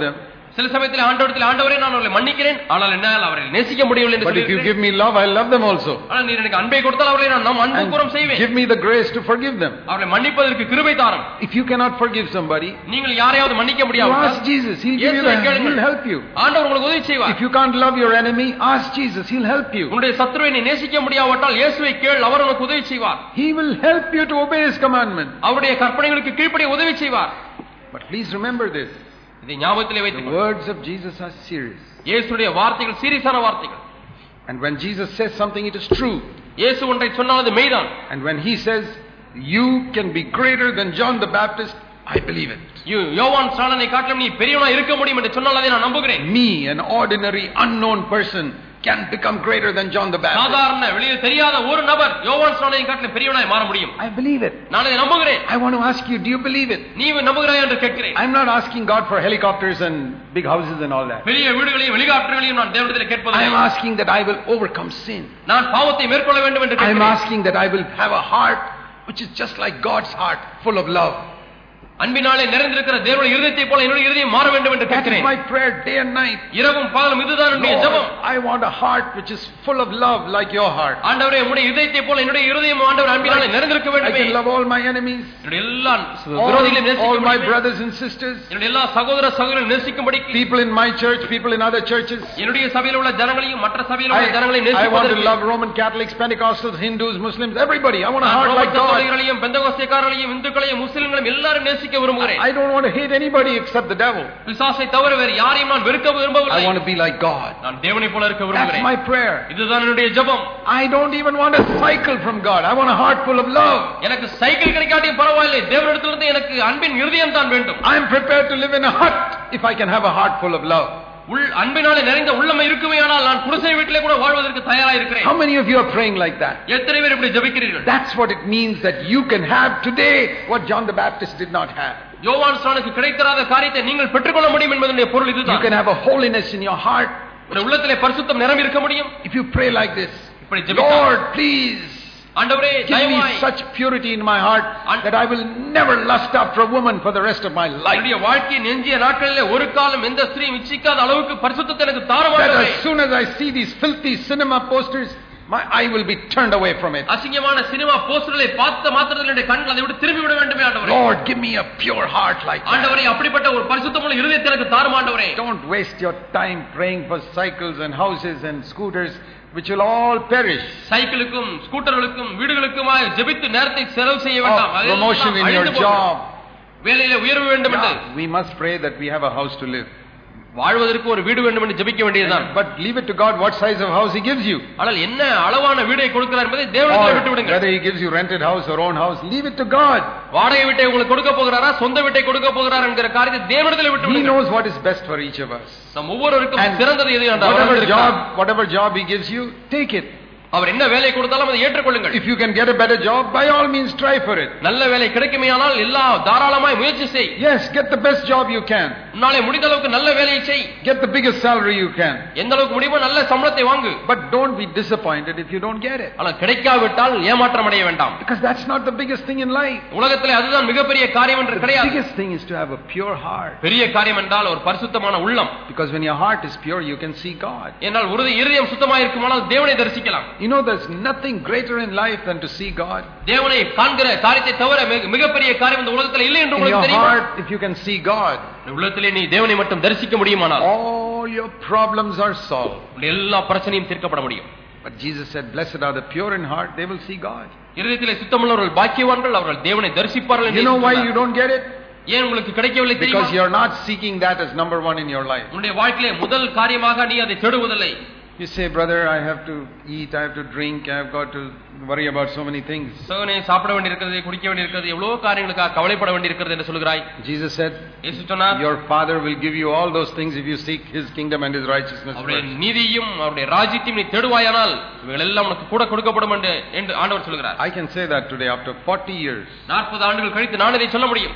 சில சமயத்தில் ஆண்டவரே நான் அவர்களை மன்னிக்கிறேன், ஆனால் என்னால் அவரை நேசிக்க முடியவில்லை என்று But if you give me love, I'll love them also. ஆனால் நீர் எனக்கு அன்பை கொடுத்தால் அவர்களை நான் அன்பு கூரம் செய்வேன். Give me the grace to forgive them. அவர்களை மன்னிப்பதற்கு கிருபை தாரும். If you cannot forgive somebody, நீங்கள் யாரையாவது மன்னிக்க முடியாது, ask Jesus. He'll give you the help. He'll help you. ஆண்டவர் உங்களுக்கு உதவி செய்வார். If you can't love your enemy, ask Jesus. He'll help you. உன்னுடைய சத்துருவை நீ நேசிக்க முடியாவிட்டால் இயேசுவை கேள், அவர் உனக்கு உதவி செய்வார். He will help you to obey his commandment. அவருடைய கற்பனைகளுக்கு கீழ்ப்படிய உதவி செய்வார். But please remember this. இதை ஞாபகத்திலே வைத்துக் The words of Jesus are serious. இயேசுடைய வார்த்தைகள் சீரியஸான வார்த்தைகள். And when Jesus says something, it is true. இயேசு ஒன்றை சொன்னால் அது மெய்தான். And when he says you can be greater than John the Baptist, I believe it. யோவான் ஸ்நானனை காட்டிலும் நீ பெரியவனாய் இருக்க முடியும் என்று சொன்னால் அதை நான் நம்புகிறேன். Me, an ordinary unknown person, can become greater than John the Baptist. சாதாரண வெளியில் தெரியாத ஒரு நபர் யோவான் ஸ்நானனை காட்டிலும் பெரியவனாய் மாற முடியும். I believe it. நான் அதை நம்புகிறேன். I want to ask you, do you believe it? நீ நம்புகிறாய் என்று கேட்கிறேன். I'm not asking God for helicopters and big houses and all that. பெரிய வீடுகளையும் ஹெலிகாப்டர்களையும் நான் தேவனிடத்தில் கேட்பதில்லை. I am asking that I will overcome sin. நான் பாவத்தை மேற்கொள்ள வேண்டும் என்று I am கேட்கிறேன். asking that I will have a heart which is just like God's heart, full of love. அன்பினாலே நிறைந்திருக்கிற தேவனுடைய இதயத்தை போல என்னுடைய இதயம் மாற வேண்டும் என்று That is கேட்கிறேன். my prayer day and night. இரவும் பகலும் இதுதான் என்னுடைய ஜெபம். I want a heart which is full of love like your heart. ஆண்டவரே உம்முடைய இதயத்தை போல என்னுடைய இதயம் ஆண்டவர் அன்பினாலே நிறைந்திருக்க I வேண்டுமே. can love all my enemies, என்னுடைய எல்லா விரோதிகளையும் நேசிக்க all my முடியுமே. brothers and sisters, என்னுடைய எல்லா சகோதர சகோதரிகளை நேசிக்கும்படி people in my church, people in other churches. என்னுடைய சபையில் உள்ள ஜனங்களையும் மற்ற சபையில் உள்ள ஜனங்களையும் I want to நேசிப்பதற்கு love Roman Catholics, Pentecostals, Hindus, Muslims, everybody. I want a heart like God. கத்தோலிக்கர்களையும் பெந்தகோஸ்தேக்காரர்களையும் இந்துக்களையும் முஸ்லிம்களையும் எல்லாரும் நேசிக்க விரும்புகிறேன். I don't want to hate anybody except the devil. பிசாசை தவிர வேறு யாரையும் நான் வெறுக்க விரும்பவில்லை. I want to be like God. நான் தேவனைப் போல இருக்க That's விரும்புகிறேன். my prayer. இதுதான் என்னுடைய ஜெபம். I don't even want a cycle from God. I want a heart full of love. எனக்கு சைக்கிள் கிடைக்காட்டியும் பரவாயில்லை, தேவனிடத்திலிருந்து எனக்கு அன்பின் இருதயம் தான் வேண்டும். I am prepared to live in a hut if I can have a heart full of love. அன்பினாலே நிறைந்த உள்ளம் இருக்குமேயானால் நான் குடிசை வீட்டிலே கூட வாழ்வதற்கு தயாரா இருக்கிறேன். How many of you are praying like that? எத்தனை பேர் இப்படி ஜெபிக்கிறீர்கள்? That's what it means that you can have today what John the Baptist did not have. யோவான் ஸ்நானனுக்கு கிடைக்காத காரியத்தை நீங்கள் பெற்றுக்கொள்ள முடியும் என்பதனுடைய பொருள் இதுதான். You can have a holiness in your heart. உங்கள் உள்ளத்திலே பரிசுத்தம் நிரம்பி இருக்க முடியும். If you pray like this, இப்படி ஜெபித்தால், Lord, please ஆண்டவரே give me தயவாய் such purity in my heart that I will never lust after a woman for the rest of my life. என்னுடைய வாழ்க்கையின் எஞ்சிய நாட்களிலே ஒரு காலம் எந்த ஸ்திரீயும் இச்சிக்காத அளவுக்கு பரிசுத்தத்தை எனக்கு தாரும் That ஆண்டவரே. as soon as I see these filthy cinema posters, my eye will be turned away from it. அசிங்கமான சினிமா போஸ்டர்களை பார்த்த மாத்திரத்தில் என்னுடைய கண்கள் அதை விட்டு திரும்பி விட வேண்டுமே ஆண்டவரே. Lord, give me a pure heart like that. ஆண்டவரே அப்படிப்பட்ட ஒரு பரிசுத்தமுள்ள இருதயத்தை எனக்கு தாரும் ஆண்டவரே. Don't waste your time praying for cycles and houses and scooters which will all perish. சைக்கிளுக்கும் ஸ்கூட்டர்களுக்கும் வீடுகளுக்குமாய் ஜெபித்து நேரத்தை செலவு செய்ய வேண்டாம். Promotion in your job. வேலையிலே உயர்வு வேண்டும் என்று. We must pray that we have a house to live. வாழ்வதற்கு ஒரு வீடு வேண்டும் என்று ஜெபிக்க வேண்டியதுதான். But leave it to God what size of house he gives you. ஆனால் என்ன அளவான வீடை கொடுக்கிறார் என்பதை தேவனிடத்தில் விட்டு விடுங்கள். Whether he gives you rented house or own house, leave it to God. வாடகை வீட்டை உங்களுக்கு கொடுக்க போகிறாரா சொந்த வீட்டை கொடுக்க போகிறாரா என்கிற காரியத்தை தேவனிடத்தில் விட்டு He விடுங்கள். knows what is best for each of us. நம் ஒவ்வொருவருக்கும் சிறந்தது எது என்று அவர் அறிந்திருக்கிறார். Whatever job he gives you, take it. அவர் என்ன வேலை கொடுத்தாலும் அதை ஏற்றுக்கொள்ளுங்கள். If you can get a better job, by all means try for it. நல்ல வேலை கிடைக்குமேயானால் எல்லா தாராளமாய் முயற்சி செய். Yes, get the best job you can. உன்னாலே முடிந்த அளவுக்கு நல்ல வேலையை செய். Get the biggest salary you can. எந்த அளவுக்கு முடியுமோ நல்ல சம்பளத்தை வாங்கு. But don't be disappointed if you don't get it. ஆனால் கிடைக்காவிட்டால் ஏமாற்றம் அடைய வேண்டாம். Because that's not the biggest thing in life. உலகத்திலே அதுதான் மிகப்பெரிய காரியம் என்று The கிடையாது. biggest thing is to have a pure heart. பெரிய காரியம் என்றால் ஒரு பரிசுத்தமான உள்ளம். Because when your heart is pure, you can see God. என்றால் இருதயம் சுத்தமாக இருக்குமானால் தேவனை தரிசிக்கலாம். You know, there's nothing greater in life than to see God. தேவனை காண்கிற காரியத்தை தவிர மிகப்பெரிய காரியம் இந்த உலகத்தில் இல்லை என்று In உங்களுக்கு your தெரியுமா? heart, if you can see God, உள்ளத்திலே நீ தேவனை மட்டும் தரிசிக்க முடியுமானால் all your problems are solved. எல்லா பிரச்சனையும் தீர்க்கப்பட முடியும். But Jesus said, blessed are the pure in heart, they will see God. இருதயத்திலே சுத்தமுள்ளவர்கள் பாக்கியவான்கள், அவர்கள் தேவனை தரிசிப்பார்கள். You know why you don't get it? ஏன் உங்களுக்கு கிடைக்கவில்லை தெரியுமா? Because you're not seeking that as number one in your life. உன்னுடைய வாழ்க்கையிலே முதல் காரியமாக நீ அதை தேடுவதில்லை. You say, brother, I have to eat, I have to drink, I have got to worry about so many things. Sone சாப்பிட வேண்டியிருக்கிறது, குடிக்க வேண்டியிருக்கிறது, எவ்வளவு காரியங்களுக்காக கவலைப்பட வேண்டியிருக்கிறது என்று சொல்கிறாய். Jesus said, இயேசு சொன்னார், your Father will give you all those things if you seek His kingdom and His righteousness. அவருடைய நீதியும் அவருடைய ராஜ்யத்தையும் நீ தேடுவாயானால் இவைகள் எல்லாம் உனக்கு கூட கொடுக்கப்படும் என்று ஆண்டவர் சொல்கிறார். I can say that today after 40 years. 40 ஆண்டுகள் கழித்து நான் இதை சொல்ல முடியும்.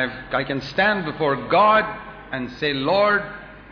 I can stand before God and say, Lord,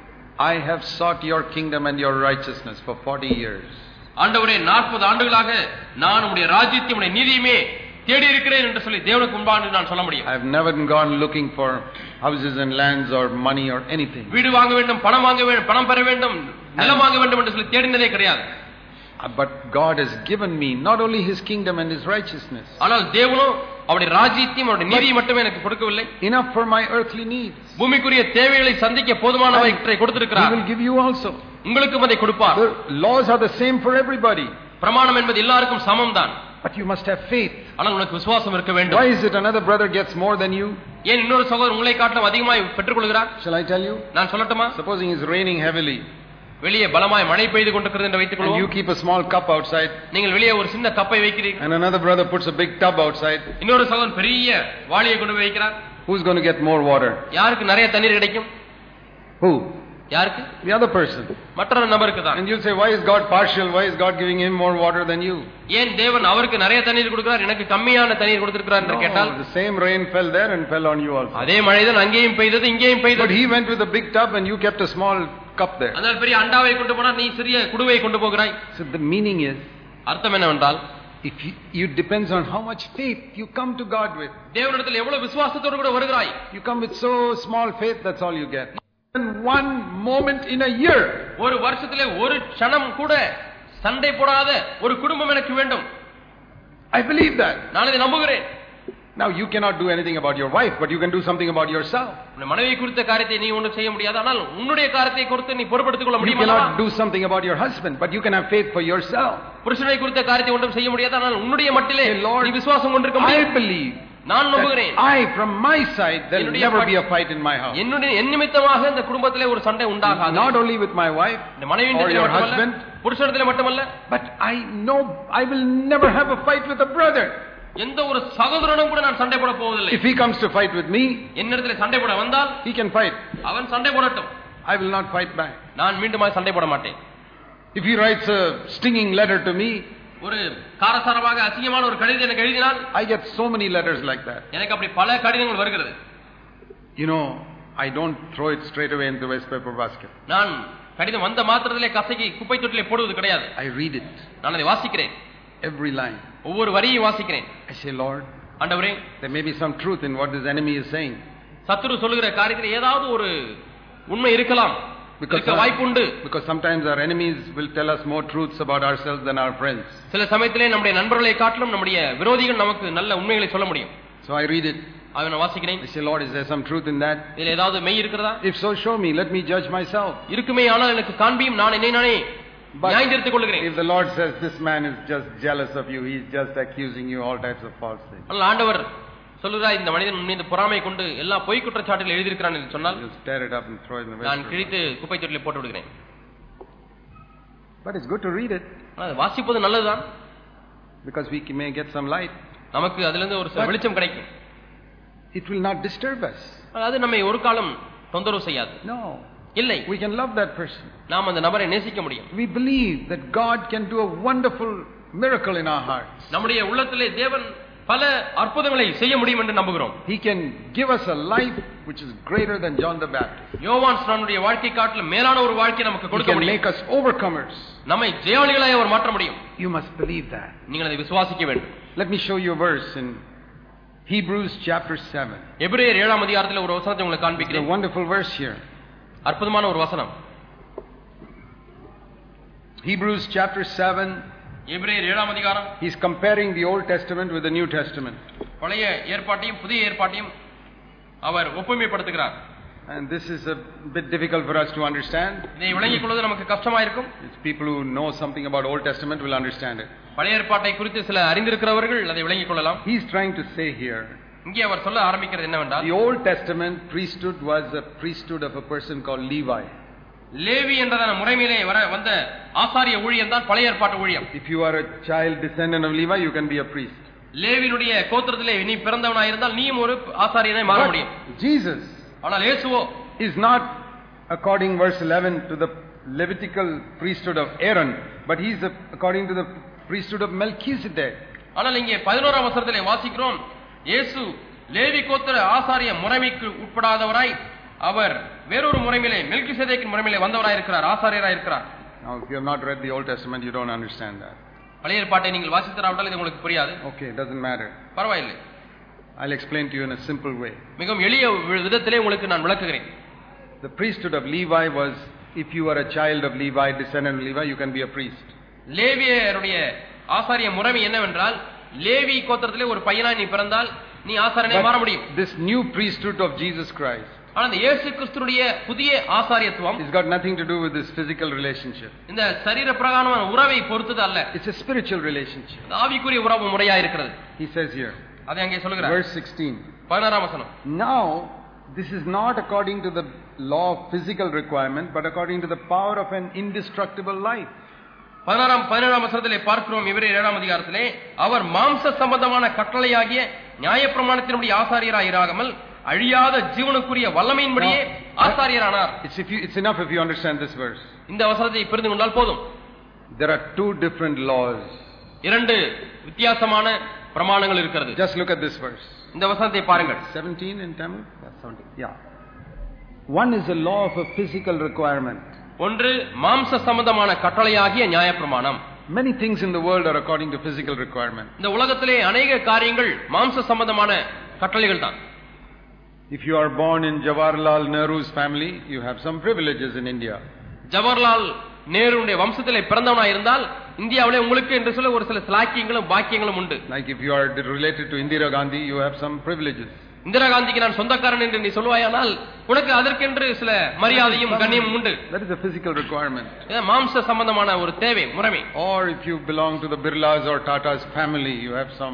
I have sought your kingdom and your righteousness for 40 years. ஆண்டவரே 40 ஆண்டுகளாக நான் உம்முடைய ராஜ்யத்தையும் உம்முடைய நீதியுமே தேடி இருக்கிறேன் என்று சொல்லி தேவனுக்கு முன்பாக நான் சொல்ல முடியும். I have never gone looking for houses and lands or money or anything. வீடு வாங்க வேண்டும், பணம் வாங்க வேண்டும், பணம் பெற வேண்டும், நிலம் வாங்க வேண்டும் என்று சொல்லி தேடினதே கிடையாது. But God has given me not only His kingdom and His righteousness, ஆனால் தேவனோ அவருடைய ராஜ்யத்தையும் அவருடைய நீதியை மட்டுமே எனக்கு கொடுக்கவில்லை. enough for my earthly needs. பூமிக்குரிய தேவைகளை சந்திக்க போதுமானவற்றை கொடுத்திருக்கிறார். He will give you also. உங்களுக்கும் அதை கொடுப்பார். The laws are the same for everybody. பிரமாணம் என்பது எல்லாருக்கும் சமம்தான். But you must have faith. ஆனால் உங்களுக்கு விசுவாசம் இருக்க வேண்டும். Why is it another brother gets more than you? ஏன் இன்னொரு சகோதரர் உங்களை காட்டிலும் அதிகமாய் பெற்றுக்கொள்கிறார்? Shall I tell you? நான் சொல்லட்டுமா? Supposing it's raining heavily, வெளியே பலமாய் மழை பெய்து கொண்டிருக்கிறது என்று வைத்துக் and கொள்வோம். you keep a small cup outside, நீங்கள் வெளியே ஒரு சின்ன கப்பை வைக்கிறீர்கள், and another brother puts a big tub outside, இன்னொரு சகோதரன் பெரிய வாளியை கொண்டு போய் வைக்கிறார். who's going to get more water? யாருக்கு நிறைய தண்ணீர் கிடைக்கும்? Who? யாருக்கு? The other person. மற்றொரு நபருக்கு தான். And you'll say, why is God partial? Why is God giving him more water than you? ஏன் தேவன் அவருக்கு நிறைய தண்ணீர் கொடுக்கிறார், எனக்கு கம்மியான தண்ணீர் கொடுத்திருக்கிறார் என்று கேட்டால், the same rain fell there and fell on you also. அதே மழைதான் அங்கேயும் பெய்தது, இங்கேயும் பெய்தது. But he went with a big tub and you kept a small cup there. அதனால் பெரிய அண்டாவை கொண்டு போனார், நீ சிறிய குடுவையை கொண்டு போகிறாய். So the meaning is, அர்த்தம் என்னவென்றால், if you depends on how much faith you come to God with. தேவனிடத்தில் எவ்வளவு விசுவாசத்தோடு கூட வருகிறாய். You come with so small faith, that's all you get. And one moment in a year, ஒரு வருஷத்திலே ஒரு க்ஷணம் கூட சண்டை போடாத ஒரு குடும்பம் எனக்கு வேண்டும். I believe that. நான் இதை நம்புகிறேன். Now you cannot do anything about your wife, but you can do something about yourself. உன் மனைவி குறித்த காரியத்தை நீ ஒன்றும் செய்ய முடியாது, ஆனால் உன்னுடைய காரியத்தை குறித்து நீ பொறுப்படுத்திக் கொள்ள You முடியுமா? cannot do something about your husband, but you can have faith for yourself. புருஷனை குறித்த காரியத்தை ஒன்றும் செய்ய முடியாது, ஆனால் உன்னுடைய மட்டிலே Say, Lord, நீ விசுவாசம் கொண்டிருக்க I முடியும். believe நான் நம்புகிறேன். from my side, there will never be a fight in my house. என் நிமித்தமாக இந்த குடும்பத்திலே ஒரு சண்டை உண்டாகாது. Not only with my wife or your husband, புருஷனிடத்திலே மட்டுமல்ல, but I know I will never have a fight with a brother. எந்த ஒரு சகோதரனும் கூட நான் சண்டை போட போவதில்லை. If he comes to fight with me, என்னிடத்திலே சண்டை போட வந்தால் he can fight. அவன் சண்டை போடட்டும், I will not fight back. நான் மீண்டுமாய் சண்டை போட மாட்டேன். If he writes a stinging letter to me, ஒரு காரசாரமாக அசிங்கமான ஒரு கடிதம் எனக்கு எழுதினால், I get so many letters like that. எனக்கு அப்படி பல கடிதங்கள் வருகிறது. You know, I don't throw it straight away into the waste paper basket. நான் கடிதம் வந்த மாத்திரத்திலே கசக்கி குப்பை தொட்டிலே போடுவது கிடையாது. I read it. நான் அதை வாசிக்கிறேன். Every line. ஒவ்வொரு வரியை வாசிக்கிறேன். I say, Lord, ஆண்டவரே, there may be some truth in what this enemy is saying. சத்துரு சொல்லுகிற காரியத்தில் ஏதாவது ஒரு உண்மை இருக்கலாம், இருக்க வாய்ப்புண்டு. Because sometimes our enemies will tell us more truths about ourselves than our friends. சில சமயத்திலே நம்முடைய நண்பர்களை காட்டிலும் நம்முடைய விரோதிகள் நமக்கு நல்ல உண்மைகளை சொல்ல முடியும். So I read it. அதை நான் வாசிக்கிறேன். I say, Lord, is there some truth in that? இதில் ஏதாவது மெய் இருக்கிறதா? If so, show me. Let me judge myself. இருக்குமே, ஆனால் எனக்கு காண்பியும், நான் என்னை நானே நியாயந்தீர்த்துக் கொள்கிறேன். If the Lord says this man is just jealous of you, he is just accusing you all types of false things. ஆனால் ஆண்டவர் சொல்லுகிறார், இந்த மனிதன் உன் மீது பொறாமை கொண்டு எல்லா பொய் குற்றச்சாட்டுகள் எழுதியிருக்கிறான் என்று சொன்னால், You tear it up and throw it in the நான் waste. கிழித்து குப்பை தொட்டிலே போட்டு விடுகிறேன். But it's good to read it ஆனால் வாசிப்பது நல்லதுதான், because we may get some light. நமக்கு அதிலிருந்து ஒரு வெளிச்சம் கிடைக்கும். It will not disturb us. அது நம்மை ஒரு காலம் தொந்தரவு செய்யாது. No. இல்லை, We can love that person. நாம் அந்த நபரை நேசிக்க முடியும். We believe that God can do a wonderful miracle in our hearts. நம்முடைய உள்ளத்திலே தேவன் பல அற்புதங்களை செய்ய முடியும் என்று நம்புகிறோம். He can give us a life which is greater than John the Baptist. யோவான் ஸ்நானனுடைய வாழ்க்கை காட்டிலும் மேலான ஒரு வாழ்க்கை நமக்கு He கொடுக்க can முடியும். make us overcomers. நம்மை ஜெயாளிகளாய் அவர் மாற்ற முடியும். You must believe that. நீங்கள் அதை விசுவாசிக்க வேண்டும். Let me show you a verse in Hebrews chapter 7. எபிரேயர் 7ஆம் அதிகாரத்தில் ஒரு வசனத்தை உங்களுக்கு It's a காண்பிக்கிறேன். wonderful verse here. அற்புதமான ஒரு வசனம். Hebrews chapter 7. எபிரேயர் 7ஆம் அதிகாரம். He's comparing the Old Testament with the New Testament. பழைய ஏற்பாட்டையும் புதிய ஏற்பாட்டையும் அவர் ஒப்புமைப்படுத்துகிறார். And this is a bit difficult for us to understand. இதை விளங்கிக் கொள்வது நமக்கு கஷ்டமா இருக்கும். It's people who know something about Old Testament will understand it. பழைய ஏற்பாட்டை குறித்து சில அறிந்திருக்கிறவர்கள் அதை விளங்கிக் கொள்ளலாம். He's trying to say here, இங்கே அவர் சொல்ல ஆரம்பிக்கிறது என்னவென்றால், the Old Testament priesthood was a priesthood of a person called Levi. Levi என்றதான முறைமையிலே வந்த ஆசாரிய ஊழியம் தான் பழைய ஏற்பாட்டு ஊழியம். If you are a child descendant of Levi, you can be a priest. லேவியினுடைய கோத்திரத்திலே நீ பிறந்தவனாய் இருந்தால் நீயும் ஒரு ஆசாரியனாய் மாற முடியும். Jesus ஆனால் இயேசுவோ is not according verse 11 to the Levitical priesthood of Aaron, but he is according to the priesthood of Melchizedek. ஆனால் இங்கே 11ஆம் வசனத்திலே வாசிக்கிறோம், இயேசு லேவி கோத்திர ஆசாரிய முறைமைக்கு உட்படாதவராய் அவர் வேறொரு முறைமையிலே மெல்கிசேதேக்கின் முறைமையிலே வந்தவராய் இருக்கிறார், ஆசாரியராய் இருக்கிறார். Now if you have not read the Old Testament, you don't understand that. பழைய ஏற்பாட்டை நீங்கள் வாசித்தராவிட்டால் இது உங்களுக்கு புரியாது. Okay, it doesn't matter. பரவாயில்லை. I'll explain to you in a simple way. மிகவும் எளிய விதத்திலே உங்களுக்கு நான் விளக்குகிறேன். The priesthood of Levi was, if you are a child of Levi, descendant of Levi, you can be a priest. லேவியருடைய ஆசாரிய முறைமை என்னவென்றால், லேவி கோத்திரத்திலே ஒரு பையனா நீ பிறந்தால் நீ ஆசாரியனாய் மாற முடியும். This new priesthood of Jesus Christ, ஆனா இந்த இயேசு கிறிஸ்துவுடைய புதிய ஆசாரியத்துவம், it's got nothing to do with this physical relationship. இந்த சரீர பிரகாரமான உறவை பொறுத்தது அல்ல. It's a spiritual relationship. ஆவிக்குரிய உறவு முறையா இருக்கிறது. He says here, அதை அங்கே சொல்கிறார். verse 16. 16ஆம் வசனம். Now this is not according to the law of physical requirement, but according to the power of an indestructible life. 17ஆம் வசனத்திலே பார்க்கிறோம், எபிரேயர் 7ஆம் அதிகாரத்திலே, அவர் மாம்ச சம்பந்தமான கட்டளையாகிய நியாயப்பிரமாணத்தினுடைய ஆசாரியராய் இராமல் அழியாத ஜீவனுக்குரிய வல்லமையின்படியே ஆசாரியரானார். It's enough if you understand this verse. இந்த வசனத்தை புரிந்து கொண்டால் போதும். There are two different laws. இரண்டு வித்தியாசமான பிரமாணங்கள் இருக்கிறது. Just look at this verse. இந்த வசனத்தை பாருங்கள். 17 in Tamil? 17. Yeah. One is a law of a physical requirement. ஒன்று மாம்ச சம்பந்தமான கட்டளையாகிய நியாயப்பிரமாணம். Many things in the world are according to physical requirement. இந்த உலகத்திலே अनेक காரியங்கள் மாம்ச சம்பந்தமான கட்டளைகள் தான். If you are born in Jawaharlal Nehru's family, you have some privileges in India. Jawaharlal நேருடைய வம்சத்திலே பிறந்தவனாய் இருந்தால் இந்தியாவிலே உங்களுக்கு என்று சொல்ல ஒரு சில ஸ்லாக்கியங்களும் பாக்கியங்களும் உண்டு. Like if you are related to Indira Gandhi, you have some privileges. Indira காந்திக்கு நான் சொந்தக்காரன் என்று நீ சொல்வாயானால் உனக்கு அதற்கென்று சில மரியாதையும் கண்ணியமும் உண்டு. That is a physical requirement. இது மாம்ச சம்பந்தமான ஒரு தேவை முறைமை. Or if you belong to the Birlas or Tata's family, you have some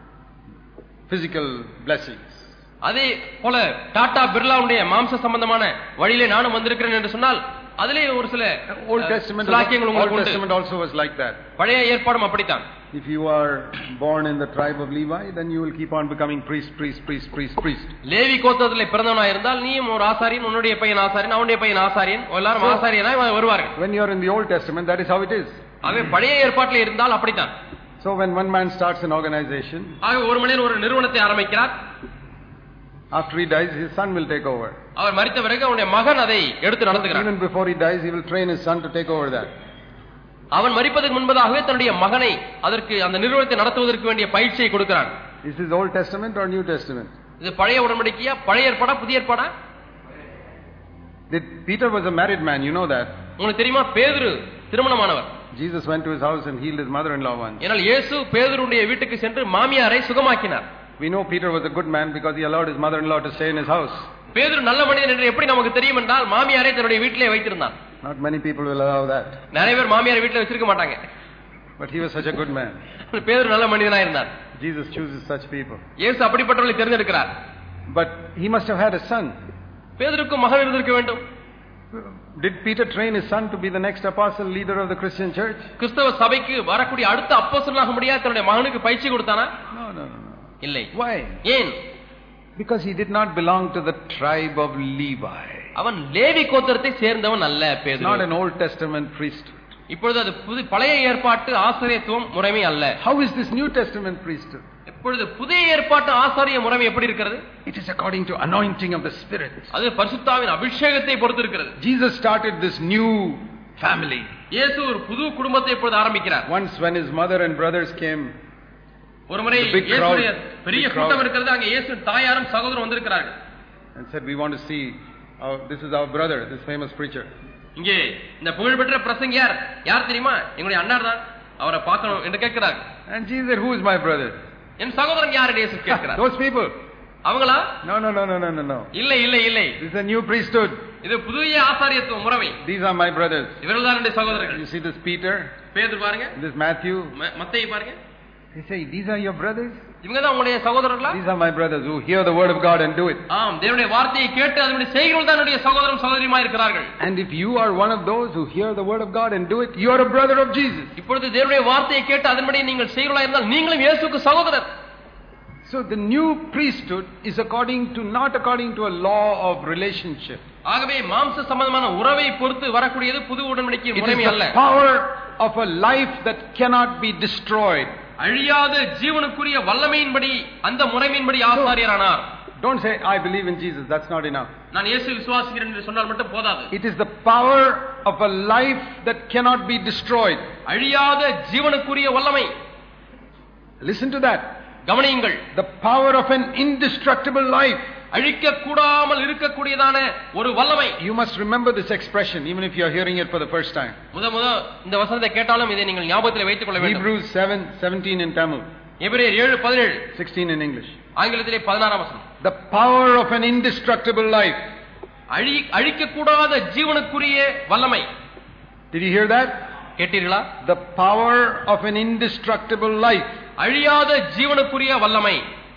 physical blessings. அதே போல டாடா பிர்லாவுடைய மாம்ச சம்பந்தமான வழியிலே நானும் வந்திருக்கிறேன் என்று சொன்னால் அதிலே ஒரு சில Old Testament also was like that. பழைய ஏற்பாடும் அப்படித்தான். If you are born in the tribe of Levi, then you will keep on becoming priest. Levi கோத்திரத்திலே பிறந்தவனாய் இருந்தால் நீயும் ஒரு ஆசாரியன், உன்னுடைய பையன் ஆசாரியன், அவனுடைய பையன் ஆசாரியன், எல்லாரும் ஆசாரியனாய் வருவார்கள். When you are in the Old Testament, that is how it is. ஆகவே பழைய ஏற்பாட்டிலே இருந்தால் அப்படித்தான். So when one man starts an organization, ஆகவே ஒரு மனிதன் ஒரு நிறுவனத்தை ஆரம்பிக்கிறார். After he dies, his son will take over. அவர் மரித்த பிறகு அவனுடைய மகன் அதை எடுத்து நடத்துகிறார். Even before he dies, he will train his son to take over that. அவன் மரிப்பதற்கு முன்பதாகவே தன்னுடைய மகனை அதற்கு அந்த நிறுவனத்தை நடத்துவதற்கு வேண்டிய பயிற்சியை கொடுக்கிறான். This is Old Testament or New Testament? இது பழைய உடன்படிக்கையா, பழைய ஏற்பாடா, புதிய ஏற்பாடா? Peter was a married man, you know that. உங்களுக்கு தெரியுமா பேதுரு திருமணமானவர். Jesus went to his house and healed his mother-in-law once. ஏனால் இயேசு பேதுருடைய வீட்டுக்கு சென்று மாமியாரை சுகமாக்கினார். We know Peter was a good man because he allowed his mother-in-law to stay in his house. பேதுரு நல்ல மனிதன் என்று எப்படி நமக்கு தெரியும் என்றால் மாமியாரை தன்னுடைய வீட்டிலே வைத்திருந்தான். Not many people will allow that. நிறைய பேர் மாமியாரை வீட்டிலே வச்சிருக்க மாட்டாங்க. But he was such a good man. பேதுரு நல்ல மனிதனாய் இருந்தார். Jesus chooses such people. இயேசு அப்படிப்பட்டவர்களை தேர்ந்தெடுக்கிறார். But he must have had a son. பேதுருக்கு மகன் இருந்திருக்க வேண்டும். Did Peter train his son to be the next apostle, leader of the Christian church? கிறிஸ்தவ சபைக்கு வரக்கூடிய அடுத்த அப்போஸ்தலனாக முடியாது தன்னுடைய மகனுக்கு பயிற்சி கொடுத்தானா? No. இல்லை. Why? ஏன்? Because he did not belong to the tribe of Levi. அவன் லேவி கோத்திரத்தை சேர்ந்தவன் அல்ல பேதுரு. Not an Old Testament priesthood. இப்பொழுது அது பழைய ஏற்பாட்டு ஆசாரியத்துவம் முறைமை அல்ல. How is this New Testament priesthood? இப்பொழுது புதிய ஏற்பாட்டு ஆசாரிய முறைமை எப்படி இருக்கிறது? It is according to anointing of the Spirit. அது பரிசுத்தாவின் அபிஷேகத்தை பொறுத்து இருக்கிறது. Jesus started this new family. இயேசு ஒரு புது குடும்பத்தை இப்பொழுது ஆரம்பிக்கிறார். Once when his mother and brothers came, ஒரு முறை இயேசுடைய பெரிய கூட்டம் இருக்கிறது, அங்கே இயேசு தாயாரும் சகோதரரும் வந்திருக்கிறார்கள். And said, we want to see this is our brother, this famous preacher. இங்கே இந்த புகழ்பெற்ற பிரசங்கியார் யார் தெரியுமா? எங்களுடைய அண்ணா தான், அவரை பார்க்கணும் என்று கேட்கிறார்கள். And Jesus said, who is my brother? என் சகோதரன் யார் என்று இயேசு கேட்கிறார். Those people. அவங்களா? No. இல்லை. This is a new priesthood. இது புதிய ஆசாரியத்துவ முறைமை. These are my brothers. இவர்கள் தான் என்னுடைய சகோதரர்கள். You see this Peter? பேதுரு பாருங்க. This Matthew. மத்தேயு பாருங்க. He say, these are your brothers? இவங்க தான் உங்களுடைய சகோதரர்களா? These are my brothers who hear the word of God and do it. ஆம், தேவனுடைய வார்த்தையை கேட்டு அதன்படி செய்கிறவர்கள் தான் என்னுடைய சகோதரரும் சகோதரியுமாய் இருக்கிறார்கள். And if you are one of those who hear the word of God and do it, you are a brother of Jesus. இப்பொழுது தேவனுடைய வார்த்தையை கேட்டு அதன்படி நீங்கள் செய்கிறவர்களாய் இருந்தால் நீங்களும் இயேசுவுக்கு சகோதரர். So the new priesthood is not according to a law of relationship. ஆகவே மாம்ச சம்பந்தமான உறவை பொறுத்து வரக்கூடியது புது உடன்படிக்கையின் முறைமை அல்ல. It is the power of a life that cannot be destroyed. அழியாத ஜீவனுக்குரிய வல்லமையின்படி அந்த முறைமையின்படி ஆசாரியரானார். Don't say I believe in Jesus, that's not enough. நான் இயேசு விசுவாசிக்கிறேன் என்று சொன்னால் மட்டும் போதாது. It is the power of a life that cannot be destroyed. அழியாத ஜீவனுக்குரிய வல்லமை. Listen to that. கவனியுங்கள். The power of an indestructible life. அழிக்க கூடாமல் இருக்கக்கூடியதான ஒரு வல்லமை. You must remember this expression even if you are hearing it for the first time. முத இந்த வசனத்தை கேட்டாலும் இதை நீங்கள் ஞாபகத்தில் வைத்துக் கொள்ள வேண்டும். Hebrews 7:17 in Tamil. எபிரேயர் 7:17. 16 in English. ஆங்கிலத்திலே 16ஆம் வசனம். The power of an indestructible life. அழிக்க கூடாத ஜீவனுக்குரிய வல்லமை. Did you hear that? கேட்டீர்களா? The power of an indestructible life. அழியாத ஜீவனுக்குரிய வல்லமை.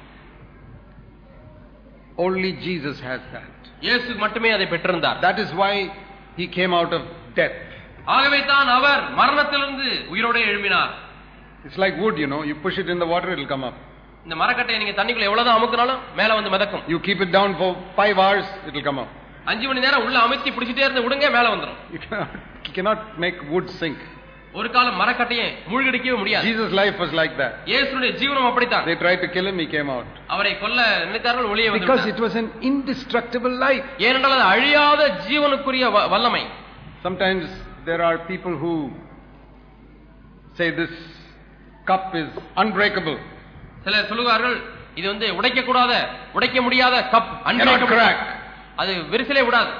Only Jesus has that. இயேசு மட்டுமே அதை பெற்றிருந்தார். That is why he came out of death. ஆகவே தான் அவர் மரணத்திலிருந்து உயிரோடு எழும்பினார். It's like wood, you know, you push it in the water, it will come up. இந்த மரக்கட்டையை நீங்க தண்ணிக்குள்ள எவ்வளவுதான் அமுக்குனாலும் மேல வந்து மிதக்கும். You keep it down for 5 hours, it will come up. 5 மணி நேரம் உள்ள அமுக்கி பிடிச்சிட்டே இருந்து விடுங்க மேல வந்துரும். You cannot make wood sink. ஒரு காலம் மரக்கட்டையை மூழ்கடிக்கவே முடியாது. Jesus' life was like that. இயேசுவின் ஜீவனம் அப்படித்தான். They tried to kill him, he came out. அவரை கொல்ல நினைத்தார்கள், வெளியே வந்தார். Because it was an indestructible life. ஏனென்றால் அது அழியாத ஜீவனுக்குரிய வல்லமை. Sometimes there are people who say this cup is unbreakable. சிலர் சொல்லுவார்கள் இது வந்து உடைக்க முடியாத கப், unbreakable. அது விரிசலே விடாது.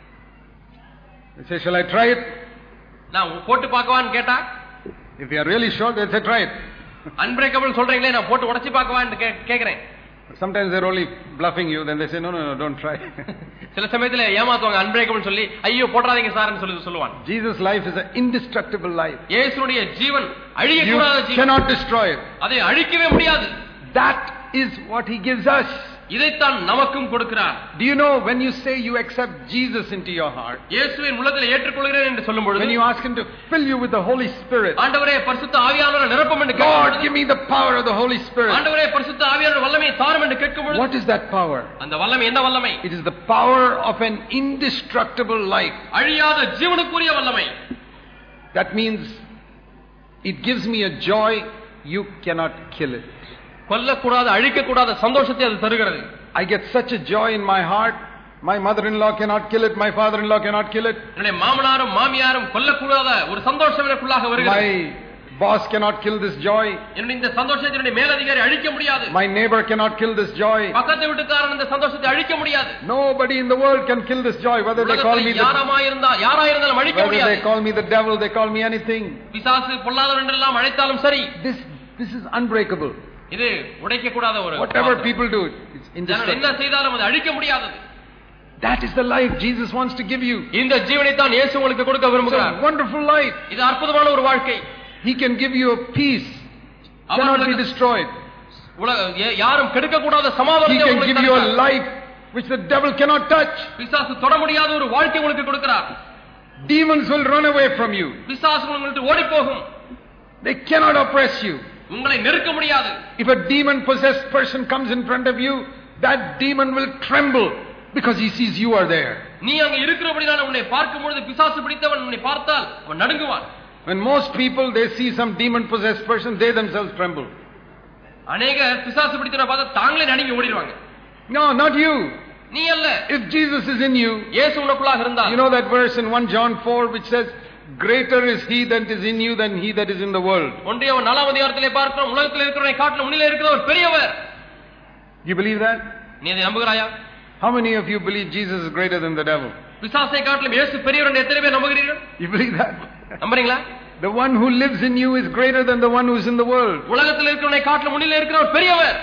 They say, shall I try it? நான் போட்டு பார்க்கவான்னு கேட்டா, if they are really sure, they say try it. Unbreakable சொல்றீங்களே, நான் போட்டு உடைச்சு பார்க்கவான்னு கேக்குறேன். Sometimes they're only bluffing you, then they say no, don't try. சில சமயத்துல ஏமாத்துவாங்க, unbreakable சொல்லி, ஐயோ போடாதீங்க சார்னு சொல்லுவான். Jesus' life is an indestructible life. இயேசுவுடைய Jeevan அழியக்கூடாத Jeevan. You cannot destroy it. அதை அழிக்கவே முடியாது. That is what he gives us. இதைத்தான் நமக்கும் கொடுக்கிறார். Do you know when you say you accept Jesus into your heart, இயேசுவை உள்ளத்தில் ஏற்றுக்கொள்கிறேன் என்று சொல்லும் பொழுது, when you ask him to fill you with the Holy Spirit, ஆண்டவரே பரிசுத்த ஆவியானவரால் நிரப்பும் என்று கேட்கும் பொழுது, God give me the power of the Holy Spirit, ஆண்டவரே பரிசுத்த ஆவியானவர் வல்லமையை தாரும் என்று கேட்கும் பொழுது, what is that power? அந்த வல்லமை என்ன வல்லமை? It is the power of an indestructible life. அழியாத ஜீவனுக்குரிய வல்லமை. That means it gives me a joy you cannot kill it. கொல்லக்கூடாத அழிக்கக்கூடாத சந்தோஷத்தை அது தருகிறது. I get such a joy in my heart. My mother-in-law cannot kill it, my father-in-law cannot kill it. என்னுடைய மாமனாரும் மாமியாரும் கொல்லக்கூடாத ஒரு சந்தோஷம் எனக்குள்ளாக வருகிறது. My boss cannot kill this joy. என்னுடைய இந்த சந்தோஷத்தை என்னுடைய மேலதிகாரி அழிக்க முடியாது. My neighbor cannot kill this joy. பக்கத்து வீட்டுக்காரன் இந்த சந்தோஷத்தை அழிக்க முடியாது. Nobody in the world can kill this joy, whether they call me யாராயிருந்தாலும் அழிக்க முடியாது. Whether they call me the devil, they call me anything. பிசாசு பொல்லாதவன் என்றெல்லாம் அழைத்தாலும் சரி. This is unbreakable. இது உடைக்க கூடாத ஒரு whatever people do, it's indestructible. என்ன செய்தாலும் அது அழிக்க முடியாதது. That is the life Jesus wants to give you. இந்த ஜீவனை தான் இயேசு உங்களுக்கு கொடுக்க விரும்புகிறார். It's a wonderful life. இது அற்புதமான ஒரு வாழ்க்கை. He can give you a peace cannot be destroyed. யாரும் கெடுக்க கூடாத சமாதானத்தை உங்களுக்கு தருகிறார். He can give you a life which the devil cannot touch. பிசாசு தொட முடியாத ஒரு வாழ்க்கை உங்களுக்கு கொடுக்கிறார். Demons will run away from you. பிசாசு உங்களை விட்டு ஓடி போகும். They cannot oppress you. உங்களை நெருக்க முடியாது. If a demon possessed person comes in front of you, that demon will tremble because he sees you are there. நீ அங்க இருக்கிறபடியால் உன்னை பார்க்கும் பொழுது பிசாசு பிடித்தவன் உன்னை பார்த்தால் அவன் நடுங்குவான். When most people they see some demon possessed person, they themselves tremble. अनेक பிசாசு பிடித்தவனை பார்த்தா தாங்களே நடுங்கி ஓடிடுவாங்க. No, not you. நீ அல்ல. If Jesus is in you, இயேசு உனக்குள்ளாக இருந்தால், you know that verse in 1 John 4 which says greater is he that is in you than he that is in the world. ஒன்றியவன் 4ஆம் அதிகாரத்திலே பார்க்கிறோம், உலகத்தில் இருக்கிறவனை காட்டிலும் உன்னிலே இருக்கிறவர் பெரியவர். You believe that? நீ அதை நம்புகிறாயா? How many of you believe Jesus is greater than the devil? பிசாசை காட்டிலும் இயேசு பெரியவர் என்று எத்தனை பேர் நம்புகிறீர்கள்? You believe that? நம்புறீங்களா? The one who lives in you is greater than the one who is in the world. உலகத்தில் இருக்கிறவனை காட்டிலும் உன்னிலே இருக்கிறவர் பெரியவர்.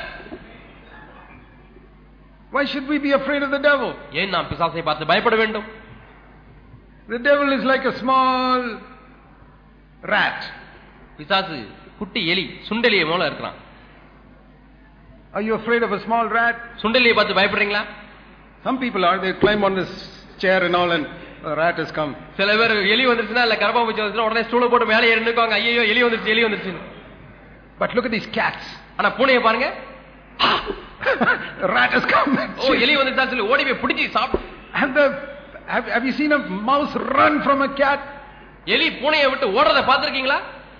Why should we be afraid of the devil? ஏன் நாம் பிசாசை பார்த்து பயப்பட வேண்டும்? The devil is like a small rat. பிசாசு குட்டி எலி, சுண்டெலியை போல இருக்கான். Are you afraid of a small rat? சுண்டெலியை பார்த்து பயப்படுறீங்களா? Some people are. They climb on this chair and all, and a rat has come. சில பேர் எலி வந்துருச்சுனா இல்ல கரபாம்பூச்சி வந்துருச்சுனா உடனே ஸ்டூல போட்டு மேலே ஏறி நிக்குவாங்க. ஐயோ எலி வந்துருச்சு. But look at these cats. ஆனா பூனையை பாருங்க. A rat has come. ஓ எலி வந்துருச்சா சொல்லி ஓடி போய் பிடிச்சி சாப்பிடு. And have you seen a mouse run from a cat? எலி பூனையை விட்டு ஓடுறத பாத்திருக்கீங்களா?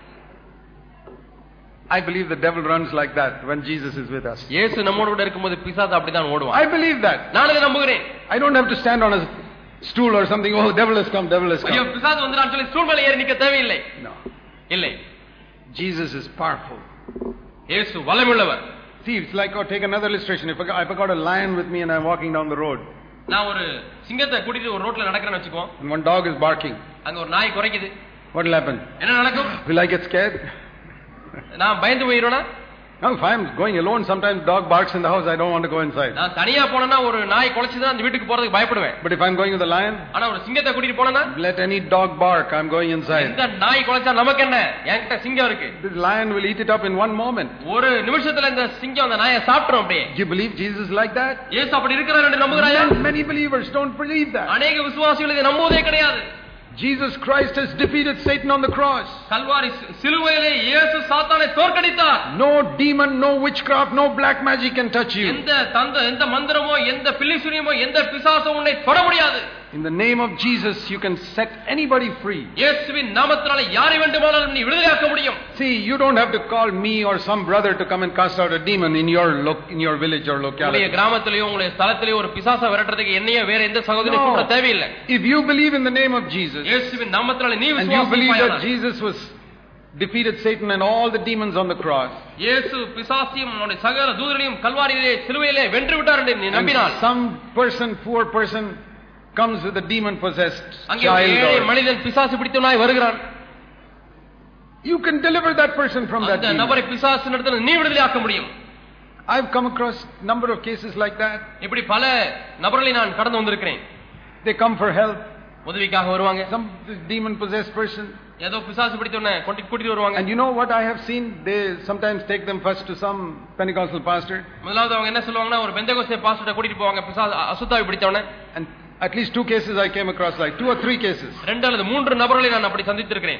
I believe the devil runs like that when Jesus is with us. இயேசு நம்மோடு கூட இருக்கும்போது பிசாசு அப்படிதான் ஓடுவான். I believe that. நான் அதை நம்புகிறேன். I don't have to stand on a stool or something. Oh, devil has come. ஐயோ பிசாசு வந்துறான்னு சொல்லி ஸ்டூல் மேல ஏறி நிக்க தேவையில்லை. No. இல்லை. Jesus is powerful. இயேசு வல்லமையுள்ளவர். See, it's like, take another illustration. If I got a lion with me and I'm walking down the road. நான் ஒரு சிங்கத்தை கூட்டிட்டு ஒரு ரோட்ல நடக்கறேன்னு வெச்சுக்கோ. And one dog is barking. அங்க ஒரு நாய் குரைக்குது. What will happen? என்ன நடக்கும்? Will I get scared? நான் பயந்து போயிடுவேனா? No, if I'm going alone, sometimes dog barks in the house, I don't want to go inside. நான் தனியா போறேனா ஒரு நாய் குலைச்சுதுனா அந்த வீட்டுக்கு போறதுக்கு பயப்படுவேன். But if I'm going with a lion, ஆனா ஒரு சிங்கத்தை கூட்டிட்டு போறேனா, let any dog bark, I'm going inside. இந்த நாய் குலைச்சா நமக்கு என்ன? என்கிட்ட சிங்கம் இருக்கு. This lion will eat it up in one moment. ஒரு நிமிஷத்துல இந்த சிங்கம் அந்த நாயை சாப்பிட்ரும் அப்படியே. Do you believe Jesus like that? இயேசு அப்படி இருக்கிறார் என்று நம்புகிறாயா? Many believers don't believe that. अनेक விசுவாசிகள் இதை நம்புவதே கிடையாது. Jesus Christ has defeated Satan on the cross. Kalvari சிலுவையிலே இயேசு சாத்தானை தோற்கடித்தார். No demon, no witchcraft, no black magic can touch you. எந்த மந்திரமோ எந்த பில்லிசூனியமோ எந்த பிசாசும் உன்னை தொட முடியாது. In the name of Jesus you can set anybody free. இயேசுவின் நாமத்தினாலே யாரை வேண்டுமானாலும் நீ விடுதலையாக்க முடியும். See, you don't have to call me or some brother to come and cast out a demon in your village or locality. உங்களுடைய கிராமத்திலேயோ உங்களுடைய ஸ்தலத்திலேயோ ஒரு பிசாசை விரட்டுறதுக்கு என்னைய வேற எந்த சகோதரனை கூப்பிட தேவையில்லை. If you believe in the name of Jesus, இயேசுவின் நாமத்தினாலே நீ விசுவாசிப்பாய், and you believe that Jesus was defeated Satan and all the demons on the cross, இயேசு பிசாசையும் அவனுடைய சகல தூதர்களையும் கல்வாரியிலே சிலுவையிலே வென்று விட்டார் என்று நீ நம்பினால், some poor person comes with a demon possessed child, அங்கே மனிதன் பிசாசு பிடித்தவனாய் வருகிறான், you can deliver that person from that demon. அந்த நபரை பிசாசினிடத்தில் நீ விடுதலையாக்க முடியும். I've come across number of cases like that. இப்படி பல நபர்களை நான் கடந்து வந்திருக்கிறேன். They come for help, உதவிக்காக வருவாங்க. some demon possessed person, ஏதோ பிசாசு பிடித்தவனை கூட்டிட்டு வருவாங்க. And you know what I have seen? They sometimes take them first to some Pentecostal pastor. முதலாவது அவங்க என்ன சொல்லுவாங்கன்னா ஒரு பெந்தேகோஸ்தே பாஸ்டரை கூட்டிட்டு போவாங்க பிசாசு அசுத்தாவி பிடித்தவனை. And at least 2 cases I came across, like 2 or 3 cases. 2 அல்லது 3 நபர்களை நான் அப்படி சந்தித்திருக்கிறேன்.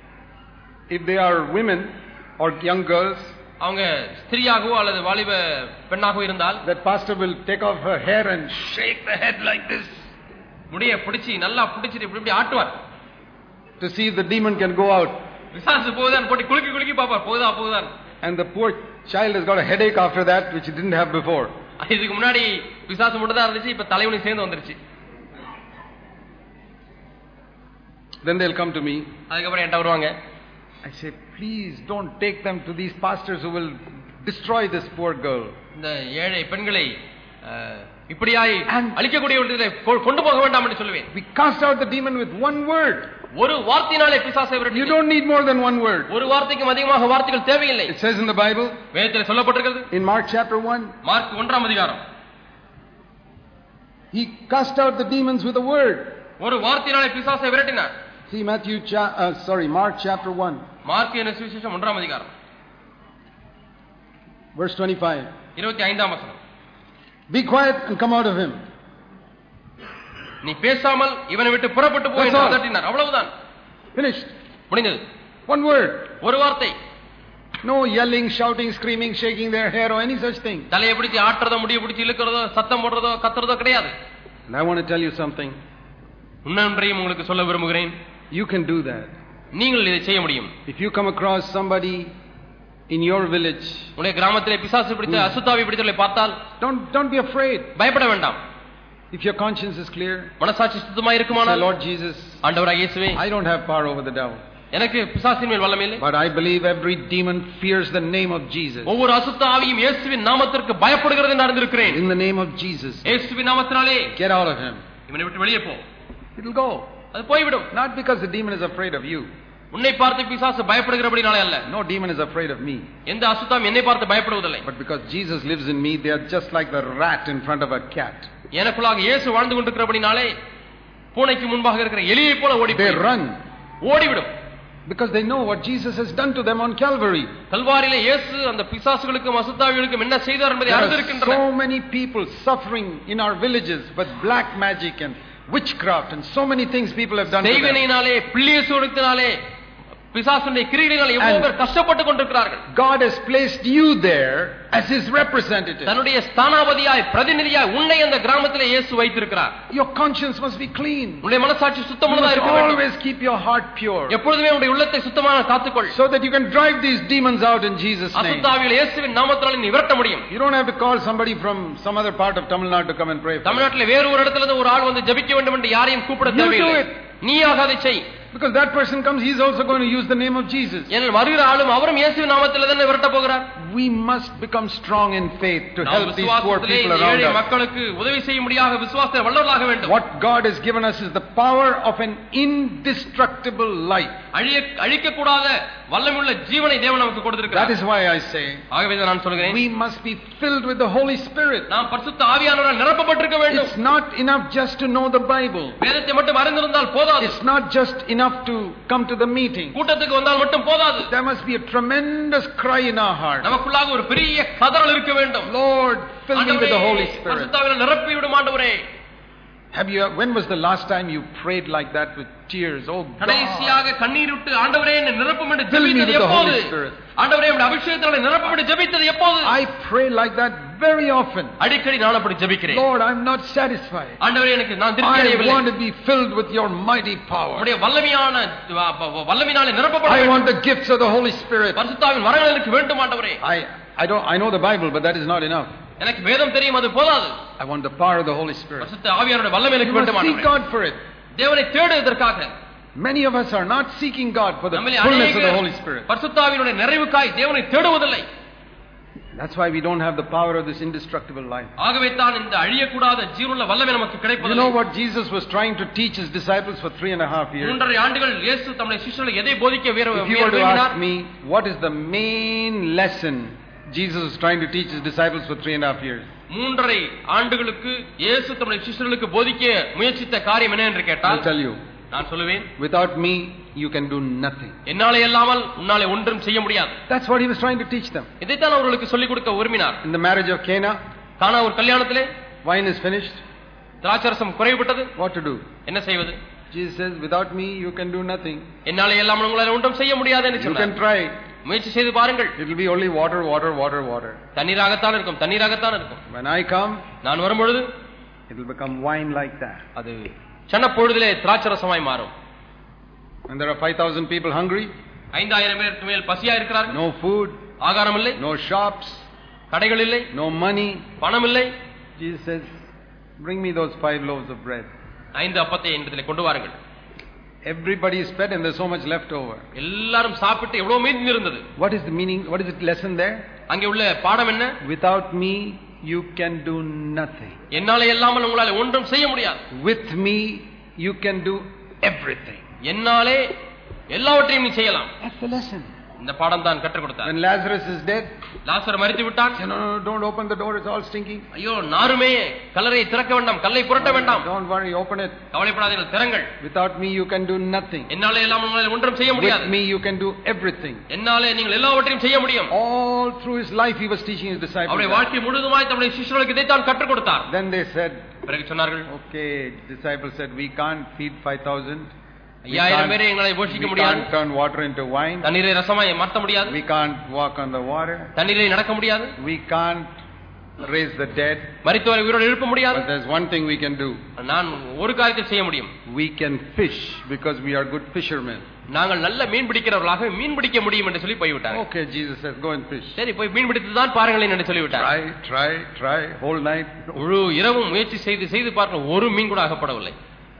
If they are women or young girls, அவங்க ஸ்திரியாகவோ அல்லது வாலிப பெண்ணாகவோ இருந்தால், that pastor will take off her hair and shake the head like this, முடியை பிடிச்சி நல்லா பிடிச்சிட்டு இப்படி ஆட்டுவார், to see if the demon can go out. பிசாசு போகுதான் போட்டு குலுக்கி பாப்பார், போகுதான். And the poor child has got a headache after that which he didn't have before. இதுக்கு முன்னாடி பிசாசு மட்டும் தான் இருந்துச்சு, இப்ப தலைவலி சேர்ந்து வந்துருச்சு. Then they'll come to me. அதுக்கப்புறம் என்கிட்ட வருவாங்க. I say, please don't take them to these pastors who will destroy this poor girl. இந்த ஏழை பெண்களை இப்படியாய் அழிக்கக்கூடிய ஒன்றிலே கொண்டு போக வேண்டாம் என்று சொல்லுவேன். We cast out the demon with one word. ஒரு வார்த்தையினாலே பிசாசை விரட்டி. You don't need more than one word. ஒரு வார்த்தைக்கு அதிகமாக வார்த்தைகள் தேவையில்லை. It says in the Bible, வேதத்தில் சொல்லப்பட்டிருக்கிறது. In Mark chapter 1, மார்க் 1ஆம் அதிகாரம், he cast out the demons with a word. ஒரு வார்த்தையினாலே பிசாசை விரட்டினார். See Mark chapter 1. மார்க்கின் சுவிசேஷம் 1ஆம் அதிகாரம், verse 25. 25ஆம் வசனம். Be quiet and come out of him. நீ பேசாமல் இவனை விட்டு புறப்பட்டு போ என்று அதட்டினார். அவ்வளவுதான். Finished. முடிந்தது. One word. ஒரு வார்த்தை. No yelling, shouting, screaming, shaking their hair or any such thing. தலையை பிடிச்சு ஆட்றதோ, முடியை பிடிச்சு இழுக்கிறதோ, சத்தம் போடுறதோ, கத்துறதோ கிடையாது. And I want to tell you something. இன்னொன்றையும் உங்களுக்கு சொல்ல விரும்புகிறேன். You can do that. நீங்கள் இதை செய்ய முடியும். If you come across somebody in your village, உங்களுடைய கிராமத்திலே பிசாசு பிடித்த அசுத்தாவி பிடித்தவர்களை பார்த்தால், don't be afraid. பயப்பட வேண்டாம். If your conscience is clear, மனசாட்சி சுத்தமாக இருக்குமானால், Lord Jesus, ஆண்டவராகிய இயேசுவே, I don't have power over the devil. எனக்கு பிசாசின் மேல் வல்லமை இல்லை. But I believe every demon fears the name of Jesus. ஒவ்வொரு அசுத்த ஆவியும் இயேசுவின் நாமத்திற்கு பயப்படுகிறது என்று அறிந்திருக்கிறேன். In the name of Jesus, இயேசுவின் நாமத்தினாலே get out of him. இவனை விட்டு வெளியே போ. It will go. அது போய்விடும். Not because the demon is afraid of you. உன்னை பார்த்து பிசாசு பயப்படுகிறபடினாலே அல்ல. No demon is afraid of me. எந்த அசுத்தம் என்னை பார்த்து பயப்படுவதில்லை. But because Jesus lives in me, they are just like the rat in front of a cat. எனக்குள்ளாக இயேசு வாழ்ந்து கொண்டிருக்கிறபடினாலே பூனைக்கு முன்பாக இருக்கிற எலியை போல they run. ஓடிவிடும். Because they know what Jesus has done to them on Calvary. கல்வாரியிலே இயேசு அந்த பிசாசுகளுக்கும் அசுத்தாவிகளுக்கும் என்ன செய்தார் என்பதை அறிந்திருக்கின்றனர். So many people suffering in our villages with black magic and witchcraft and so many things people have done to them. தெய்வனினாலே பிள்ளிய சூனியத்தினாலே பிசாசுடைய கிரியைகளினாலே எவ்வளவு பேர் கஷ்டப்பட்டு கொண்டிருக்கிறார்கள். God has placed you there as his representative. தன்னுடைய ஸ்தானாபதியாய் பிரதிநிதியாய் உன்னை அந்த கிராமத்திலே இயேசு வைத்திருக்கிறார். Your conscience must be clean. உன்னுடைய மனசாட்சி சுத்தமானதா இருக்க வேண்டும். Always keep your heart pure. எப்பொழுதுமே உன்னுடைய உள்ளத்தை சுத்தமாக காத்துக்கொள். So that you can drive these demons out in Jesus name. அசுத்தாவிகளை இயேசுவின் நாமத்தினாலே நீ விரட்ட முடியும். You don't have to call somebody from some other part of Tamil Nadu to come and pray for you. தமிழ்நாட்டிலே வேறு ஒரு இடத்துல இருந்து ஒரு ஆள் வந்து ஜெபிக்க வேண்டும் என்று யாரையும் கூப்பிட தேவையில்லை. நீயாக அதை செய். Because that person comes, he is also going to use the name of Jesus. ஏனெனில் வருகிற ஆளும் அவரும் இயேசுவின் நாமத்தில் தான் விரட்ட போகிறார். We must become strong in faith to help these poor people around us. மக்களுக்கு உதவி செய்யும்படியாக விசுவாசத்தை வல்லவர்களாக வேண்டும். What God has given us is the power of an indestructible life. அழிக்க கூடாத வல்லமையுள்ள ஜீவனை தேவன் நமக்கு கொடுத்திருக்கிறார். That is why I say, ஆகவே நான் சொல்கிறேன், we must be filled with the Holy Spirit. நாம் பரிசுத்த ஆவியானவரால் நிரப்பப்பட்டிருக்க வேண்டும். It's not enough just to know the Bible. வேதத்தை மட்டும் அறிந்திருந்தால் போதாது. It's not just enough to come to the meeting. கூட்டத்துக்கு வந்தால் மட்டும் போதாது. There must be a tremendous cry in our heart. நமக்குள்ளாக ஒரு பெரிய கதறல் இருக்க வேண்டும். Lord, fill me with the Holy Spirit. பரிசுத்த ஆவியால் நிரப்பி விடும் ஆண்டவரே. When was the last time you prayed like that with tears? Oh God, கடைசியாக கண்ணீர் விட்டு ஆண்டவரே என்னை நிரப்பும் என்று ஜெபித்தது எப்போது? ஆண்டவரே உம்முடைய அபிஷேகத்தால் நிரப்பும் என்று ஜெபித்தது எப்போது? I pray like that very often. அடிக்கடி நான் அப்படி ஜெபிக்கிறேன். Lord, I'm not satisfied. ஆண்டவரே எனக்கு நான் திருப்தி அடையவில்லை. I want to be filled with your mighty power. உம்முடைய வல்லமையினாலே நிரப்பப்பட வேண்டும். I want the gifts of the Holy Spirit. பரிசுத்த ஆவியின் வரங்கள் எனக்கு வேண்டும் ஆண்டவரே. I know the Bible, but that is not enough. எனக்கு வேதம் தெரியும், அது போதாது. I want the power of the Holy Spirit. பரிசுத்த ஆவியானவருடைய வல்லமை எனக்கு வேண்டும் ஆண்டவரே. Seek God for it. தேவனை தேடுவதற்காக. Many of us are not seeking God for the fullness of the Holy Spirit. பரிசுத்த ஆவியினுடைய நிறைவுக்காய் தேவனை தேடுவதில்லை. That's why we don't have the power of this indestructible life. ஆகவே தான் இந்த அழியக்கூடாத ஜீவனுள்ள வல்லமை நமக்கு கிடைப்பதில்லை. You know what Jesus was trying to teach his disciples for 3.5 years? 3.5 ஆண்டுகள் இயேசு தம்முடைய சீஷர்களுக்கு எதை போதிக்க If you were to ask me, what is the main lesson Jesus was trying to teach his disciples for 3.5 years? 3.5 ஆண்டுகளுக்கு இயேசு தம்முடைய சீஷர்களுக்கு போதிக்க முயற்சித்த காரியம் என்ன என்று கேட்டால், I'll tell you. நான் சொல்லுவேன், without me you can do nothing. என்னாலே இல்லாமல் உன்னாலே ஒன்றும் செய்ய முடியாது. That's what he was trying to teach them. இதைத்தான் அவர்களுக்கு சொல்லிக் கொடுக்க விரும்பினார். In the marriage of Cana, கானா ஒரு கல்யாணத்திலே wine is finished, திராட்சரசம் குறைவுபட்டது. What to do? என்ன செய்வது? Jesus says, without me you can do nothing. என்னாலே இல்லாமல் உங்களால ஒன்றும் செய்ய முடியாது என்று சொன்னார். You can try. முயற்சி செய்து பாருங்கள். It will be only water, water, water, water. தண்ணீராகத்தான் இருக்கும், தண்ணீராகத்தான் இருக்கும். When I come, நான் வரும்பொழுது it will become wine like that. அது சன்ன பொழுதிலே திராட்சரசமாய் மாறும். And there are 5,000 people hungry. 5,000 பேருக்கு மேல் பசியா இருக்கிறார்கள். No food, ஆகாரம் இல்லை. no shops, கடைகள் இல்லை. no money. பணம் இல்லை. Jesus says, bring me those 5 loaves of bread. 5 அப்பத்தை என்னிடத்திலே கொண்டு வாருங்கள். Everybody is fed and there's so much left over. எல்லாரும் சாப்பிட்டு எவ்வளவு மீதி இருந்தது. What is the meaning? What is the lesson there? அங்கே உள்ள பாடம் என்ன? Without me you can do nothing. என்னாலே இல்லாமல் உங்களால ஒன்றும் செய்ய முடியாது. With me you can do everything. என்னாலே எல்லாவற்றையும் நீ செய்யலாம். That's the lesson. இந்த பாடம் தான் கற்றுக் கொடுத்தார். When Lazarus is dead, லாசர் மரித்து விட்டான். No, don't open the door, it's all stinking. ஐயோ நாருமே, கல்லறை திறக்க வேண்டாம், கல்லை புரட்ட வேண்டாம். Don't worry, open it. கவலைப்படாதீர்கள், திறங்கள். Without me you can do nothing. என்னாலே இல்லாமல் உங்களால ஒன்றும் செய்ய முடியாது. With me you can do everything. என்னாலே நீங்கள் எல்லாவற்றையும் செய்ய முடியும். All through his life he was teaching his disciples. அவருடைய வாழ்க்கை முழுவதுமாய் தம்முடைய சீஷர்களுக்கு இதை தான் கற்றுக் கொடுத்தார். Then they said, பிறகு சொன்னார்கள், okay, disciples said, we can't feed 5,000. 5,000 பேரை எங்களை போஷிக்க முடியாது. We can't turn water into wine. தண்ணீரை ரசமாய் மாற்ற முடியாது. We can't walk on the water. தண்ணீரை நடக்க முடியாது. We can't raise the dead. மரித்தோரை உயிரோடு எழுப்ப முடியாது. But there's one thing we can do. நான் ஒரு காரியத்தை செய்ய முடியும். We can fish because we are good fishermen. நாங்கள் நல்ல மீன் பிடிக்கிறவர்களாக மீன் பிடிக்க முடியும் என்று சொல்லி போய்விட்டாங்க. Okay, Jesus says go and fish. சரி, போய் மீன் பிடித்து தான் பாருங்களேன் என்று சொல்லிவிட்டார். Try whole night. முழு இரவும் முயற்சி செய்து பார்க்க ஒரு மீன் கூட அகப்படவில்லை.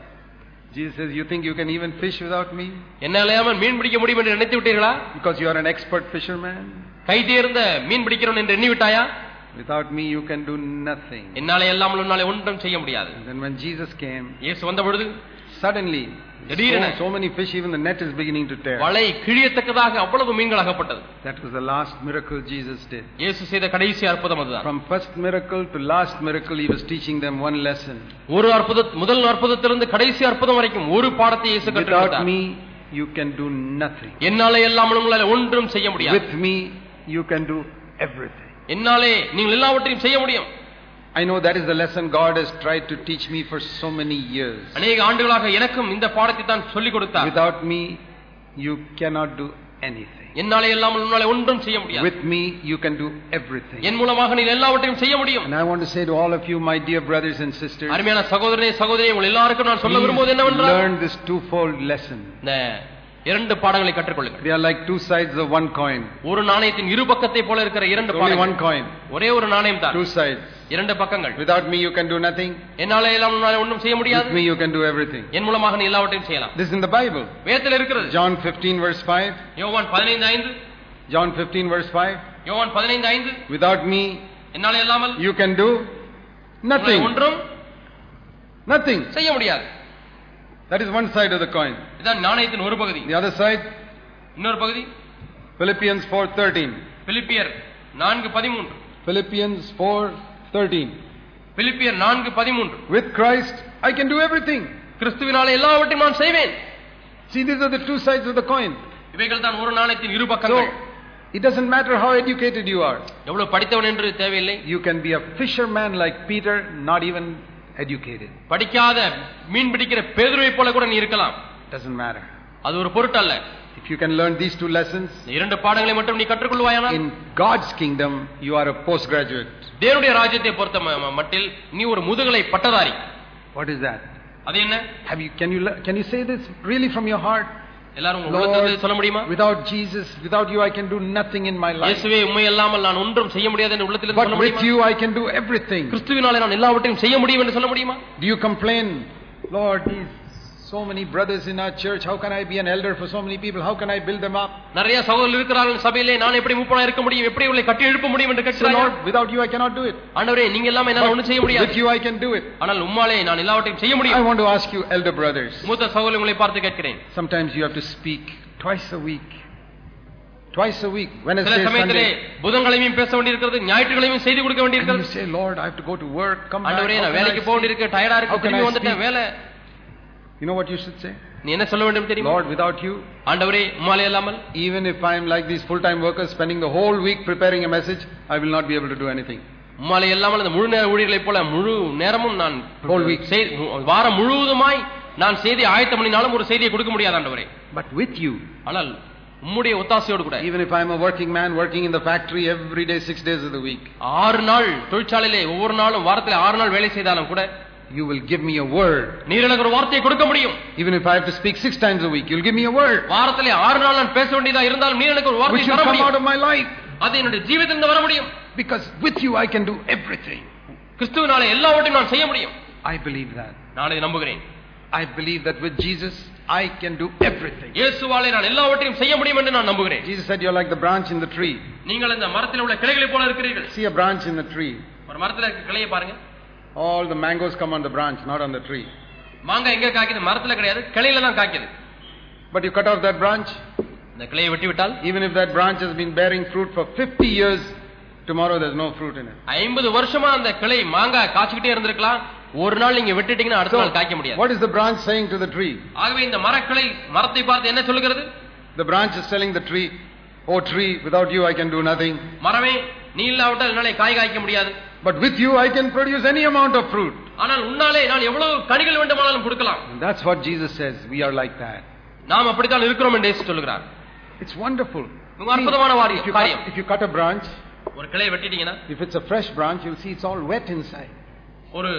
Jesus says, you think you can even fish without me? என்னால மீன் பிடிக்க முடியும் என்று நினைத்து விட்டீர்களா? Because you are an expert fisherman. கை தேர்ந்த மீன் பிடிக்கிறவன் என்று எண்ணி விட்டாயா? Without me you can do nothing. என்னால இல்லாமல் உன்னால ஒன்றும் செய்ய முடியாது. Then when Jesus came, இயேசு வந்த பொழுது suddenly so many fish, even the net is beginning to tear. வலை கிழியத்தக்கதாக அவ்வளவு மீன்கள் அகப்பட்டது. That was the last miracle Jesus did. இயேசு செய்த கடைசி அற்புதம் அதுதான். From first miracle to last miracle he was teaching them one lesson. ஒரு முதல் அற்புதத்திலிருந்து கடைசி அற்புதம் வரைக்கும் ஒரு பாடத்தை இயேசு கற்றுக் கொடுத்தார். Without me you can do nothing. என்னாலே இல்லாமல் உங்களால ஒன்றும் செய்ய முடியாது. With me you can do everything. என்னாலே நீங்கள் எல்லாவற்றையும் செய்ய முடியும். I know that is the lesson God has tried to teach me for so many years. அநேக ஆண்டுகளாக எனக்கும் இந்த பாடத்தை தான் சொல்லிக் கொடுத்தார். Without me you cannot do anything. என்னாலே இல்லாமல் உன்னால ஒன்றும் செய்ய முடியாது. With me you can do everything. என் மூலமாக நீ எல்லாவற்றையும் செய்ய முடியும். And I want to say to all of you, my dear brothers and sisters, அருமையான சகோதரனே சகோதரியே, உங்கள் எல்லாருக்கும் நான் சொல்ல விரும்புவது என்னவென்றால், learn this twofold lesson. இரண்டு பாடங்களை கற்றுக்கொள்ளுங்கள். They are like two sides of one coin. ஒரு நாணயத்தின் இரு பக்கத்தை போல இருக்கிற இரண்டு பாடங்கள். Only one coin. ஒரே ஒரு நாணயம் தான். Two sides. இரண்டு பக்கங்கள். Without me you can do nothing. என்னால எல்லாம் உன்னால ஒண்ணும் செய்ய முடியாது. With me you can do everything. என் மூலமாக நீ எல்லாவற்றையும் செய்யலாம். This is in the Bible. வேதத்தில் இருக்கிறது. John 15 verse 5. யோவான் 15:5. John 15 verse 5. யோவான் 15:5. Without me என்னால இல்லாமல் you can do nothing. ஒன்றும் nothing செய்ய முடியாது. That is one side of the coin. இதான் நாணயத்தின் ஒரு பகுதி. The other side, இன்னொரு பகுதி Philippians 4:13. பிலிப்பியர் 4:13. Philippians 4:13. பிலிப்பியர் 4:13. With Christ I can do everything. கிறிஸ்துவினாலே எல்லாவற்றையும் நான் செய்வேன். See, these are the two sides of the coin. இவைகள் தான் ஒரு நாணயத்தின் இரு பக்கங்கள். It doesn't matter how educated you are. எவ்வளவு படித்தவன் என்று தேவையில்லை. You can be a fisherman like Peter, not even educated. படிக்காத மீன் பிடிக்கிற பேதுருவை போல கூட நீ இருக்கலாம். Doesn't matter. அது ஒரு பொருட்டல்ல. If you can learn these two lessons, இரண்டு பாடங்களை மட்டும் நீ கற்றுக்கொள்வாயானால், in God's kingdom you are a postgraduate. தேவனுடைய ராஜ்யத்தை பொறுத்த மட்டில் நீ ஒரு முதுகலை பட்டதாரி. What is that? அது என்ன? Can you say this really from your heart? எல்லாரும் உங்க உள்ளத்திலிருந்து சொல்ல முடியுமா? Without Jesus, without you I can do nothing in my life. இயேசுவே உம்மை இல்லாமல் நான் ஒன்றும் செய்ய முடியாது என்று உள்ளத்திலிருந்து சொல்ல முடியுமா? But with you I can do everything. கிறிஸ்துவினாலே நான் எல்லாவற்றையும் செய்ய முடியும் என்று சொல்ல முடியுமா? Do you complain, Lord, these so many brothers in our church, how can I be an elder for so many people, how can I build them up? நிறைய சகோதரர்கள் இருக்கிறார்கள் சபையிலே, நான் எப்படி மூப்பனா இருக்க முடியும், எப்படி உங்களை கட்டி எழுப்ப முடியும் என்று கேட்கிறாயா? Lord, without you I cannot do it. ஆண்டவரே, நீங்க இல்லாம என்னால ஒண்ணும் செய்ய முடியாது. With you I can do it. ஆனால் உம்மாலே நான் எல்லாவற்றையும் செய்ய முடியும். I want to ask you, elder brothers, மூத்த சகோதரர்களை பார்த்து கேட்கிறேன். sometimes you have to speak twice a week. Twice a week. Wednesday, சில சமயத்திலே Sunday. புதன்கிழமையும் பேச வேண்டியிருக்கிறது, ஞாயிற்றுக்கிழமையும் செய்தி கொடுக்க வேண்டியிருக்கிறது. You say, Lord, I have to go to work, come back. ஆண்டவரே, நான் வேலைக்கு போக வேண்டியிருக்கு, டயர்டா இருக்கு, திரும்பி வந்துட்டேன் வேலை. You know what you should say? நீ என்ன சொல்ல வேண்டும் தெரியுமா? Lord, without you, ஆண்டவரே உம்மாலே இல்லாமல், even if I am like these full-time workers spending the whole week preparing a message, I will not be able to do anything. உம்மாலே இல்லாமல் அந்த முழு நேர ஊழியர்களைப் போல முழு நேரமும் நான் whole week வாரம் முழுவதுமாய் நான் செய்தி ஆயத்தம் பண்ணினாலும் ஒரு செய்தியை கொடுக்க முடியாது ஆண்டவரே. But with you, ஆனால் உம்முடைய ஒத்தாசையோடு கூட, even if I am a working man working in the factory every day 6 days of the week, 6 நாள் தொழிற்சாலையிலே ஒவ்வொரு நாளும் வாரத்தில் 6 நாள் வேலை செய்தாலும் கூட, you will give me a word. நீர் எனக்கு ஒரு வார்த்தையை கொடுக்க முடியும். Even if I have to speak 6 times a week, you will give me a word. வாரத்திலே 6 நாள் நான் பேச வேண்டியதா இருந்தாலும் நீர் எனக்கு ஒரு வார்த்தையை தர முடியும். Which will come out of my life. அது என்னுடைய ஜீவிதத்திலிருந்து வர முடியும். Because with you I can do everything. கிறிஸ்துவினாலே எல்லாவற்றையும் நான் செய்ய முடியும். I believe that. நான் இதை நம்புகிறேன். I believe that with Jesus I can do everything. இயேசுவாலே நான் எல்லாவற்றையும் செய்ய முடியும் என்று நான் நம்புகிறேன். Jesus said you are like the branch in the tree. நீங்கள் இந்த மரத்தில் உள்ள கிளைகளை போல இருக்கிறீர்கள். See a branch in the tree. ஒரு மரத்துல இருக்க கிளையை பாருங்க. All the mangoes come on the branch, not on the tree. மாங்காய் எங்க காய்க்குது? மரத்துல கிடையாது, கிளையில தான் காய்க்குது. But you cut off that branch, இந்த கிளையை வெட்டி விட்டால், even if that branch has been bearing fruit for 50 years, tomorrow there's no fruit in it. 50 வருஷமா அந்த கிளை மாங்காய் காய்ச்சிட்டே இருந்திருக்கலாம், ஒரு நாள் நீங்க வெட்டிட்டீங்கன்னா அடுத்த நாள் காய்க்க முடியாது. What is the branch saying to the tree? ஆகவே இந்த மரக்கிளை மரத்தை பார்த்து என்ன சொல்லுகிறது? The branch is telling the tree, oh tree, without you I can do nothing. மரமே, நீ இல்லாவிட்டால் என்னால காய் காய்க்க முடியாது. But with you I can produce any amount of fruit. ஆனால் உன்னாலே நான் எவ்வளவு கனிகள் வேண்டுமானாலும் கொடுக்கலாம். That's what Jesus says. We are like that. நாம் அப்படித்தான் இருக்கிறோம் என்று இயேசு சொல்கிறார். It's wonderful. ஒரு அற்புதமான காரியம். If you cut a branch, ஒரு கிளையை வெட்டிட்டீங்கன்னா, if it's a fresh branch, you'll see it's all wet inside. ஒரு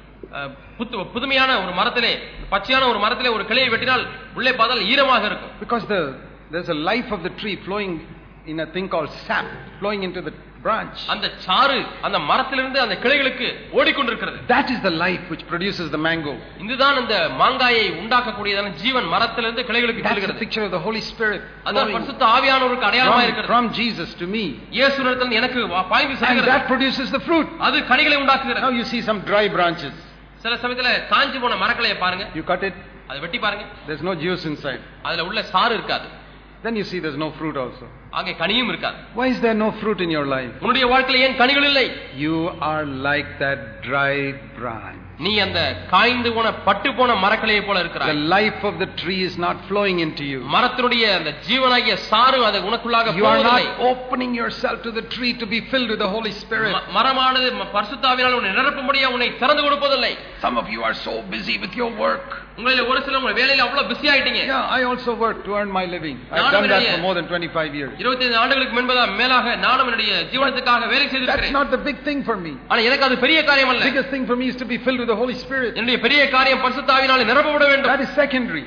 புதுமையான ஒரு மரத்திலே, பச்சையான ஒரு மரத்திலே ஒரு கிளையை வெட்டினால் உள்ளே பார்த்தால் ஈரமாக இருக்கும். Because there's a life of the tree flowing in a thing called sap, flowing into the branch. அந்த சாறு அந்த மரத்திலிருந்து அந்த கிளைகளுக்கு ஓடிக்கொண்டிருக்கிறது. That is the life which produces the mango. இதுதான் அந்த மாங்காயை உண்டாக்கக்கூடியதான ஜீவன் மரத்திலிருந்து கிளைகளுக்கு செல்கிறது. That's the picture of the Holy Spirit. அது பரிசுத்த ஆவியானவருக்கு அடையாளமாக இருக்கிறது. From Jesus to me. இயேசுவிடத்தில் எனக்கு பாய்ந்து செல்கிறது. And that produces the fruit. அது கனிகளை உண்டாக்குகிறது. Now you see some dry branches. சில சமயத்துல காஞ்சி போன மரக்கிளையை பாருங்க. You cut it. அதை வெட்டி பாருங்க. There's no juice inside. அதுல உள்ள சாறு இருக்காது. Then you see there's no fruit also. அங்கே கனியும் இருக்காது. Why is there no fruit in your life? உன்னுடைய வாழ்க்கையில் ஏன் கனிகள் இல்லை? You are like that dry branch. நீ அந்த காய்ந்து போன பட்டு போன மரக்கிளையை போல இருக்கிறாய். The life of the tree is not flowing into you. மரத்தினுடைய அந்த ஜீவனாகிய சாறு அது உனக்குள்ளாக போவதில்லை. You are not opening yourself to the tree to be filled with the Holy Spirit. மரமானது பரிசுத்த ஆவியால் உன்னை நிரப்பும்படியா உன்னை திறந்து கொடுப்பதில்லை. Some of you are so busy with your work. உங்களில் ஒரு சிலர் உங்க வேலையில அவ்வளவு பிஸி ஆயிட்டீங்க. Yeah, I also work to earn my living. I've done that for more than 25 years. 25 ஆண்டுகளுக்கு மேலாக நானும் என்னுடைய ஜீவனத்துக்காக வேலை செய்திருக்கிறேன். That's not the big thing for me. ஆனா எனக்கு அது பெரிய காரியம் அல்ல. The biggest thing for me is to be filled with the Holy Spirit. என்னுடைய பெரிய காரியம் பரிசுத்த ஆவியினாலே நிரப்பப்பட வேண்டும். That is secondary.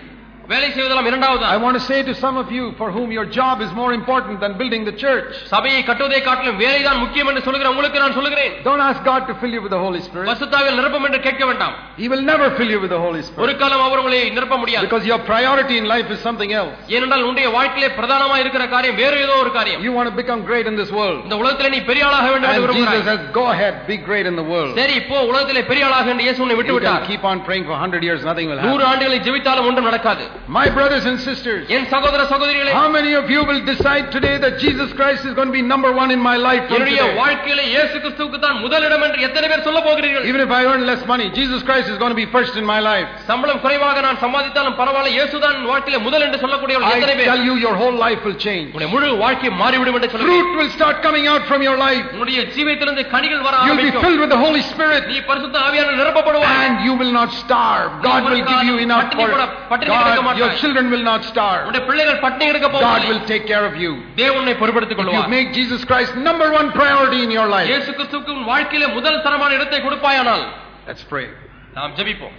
வேலை செய்வதெல்லாம் இரண்டாவதுதான். I want to say to some of you for whom your job is more important than building the church. சபையை கட்டுவதை காட்டிலும் வேலைதான் முக்கியம் என்று சொல்கிற உங்களுக்கு நான் சொல்கிறேன். Don't ask God to fill you with the Holy Spirit. பரிசுத்தாவியால் நிரப்பும் என்று கேட்க வேண்டாம். He will never fill you with the Holy Spirit. ஒரு காலம் அவர் உங்களை நிரப்ப முடியாது. Because your priority in life is something else. ஏனென்றால் உன்னுடைய வாழ்க்கையிலே பிரதானமாக இருக்கிற காரியம் வேறு ஏதோ ஒரு காரியம். You want to become great in this world. இந்த உலகத்திலே நீ பெரிய ஆளாக வேண்டும் என்று விரும்புகிறாய். Jesus says, go ahead, be great in the world. சரி போ, உலகத்திலே பெரிய ஆளாக என்று இயேசு உன்னை விட்டு விட்டார். Keep on praying for 100 years, nothing will happen. 100 ஆண்டுகளை ஜெபித்தாலும் ஒன்றும் நடக்காது. My brothers and sisters, என் சகோதர சகோதரிகளே, how many of you will decide today that Jesus Christ is going to be number one in my life from என்னுடைய today? வாழ்க்கையிலே இயேசு கிறிஸ்துவுக்கு தான் முதலிடம் என்று எத்தனை பேர் சொல்ல போகிறீர்கள்? Even if I earn less money, Jesus Christ is going to be first in my life. சம்பளம் குறைவாக நான் சம்பாதித்தாலும் பரவாயில்லை, இயேசு தான் வாழ்க்கையிலே முதல் என்று சொல்லக்கூடியவர்கள் எத்தனை பேர்? I tell you, your whole life will change. உன்னுடைய முழு வாழ்க்கை மாறிவிடும் என்று சொல்கிறேன். Fruit will start coming out from your life. உன்னுடைய ஜீவியத்திலிருந்து கனிகள் வர ஆரம்பிக்கும். You'll be filled with the Holy Spirit. நீ பரிசுத்த ஆவியானவரால் நிரப்பப்படுவாய். And you will not starve. God will give you enough for God. Your children will not starve. உன்னுடைய பிள்ளைகள் பட்டினி கிடக்க போவதில்லை. God will take care of you. தேவன் உன்னை பொறுப்பெடுத்துக் கொள்வார். You make Jesus Christ number one priority in your life. இயேசு கிறிஸ்துவுக்கு உன் வாழ்க்கையிலே முதல் தரமான இடத்தை கொடுப்பாயானால், let's pray. நாம் ஜெபிப்போம்.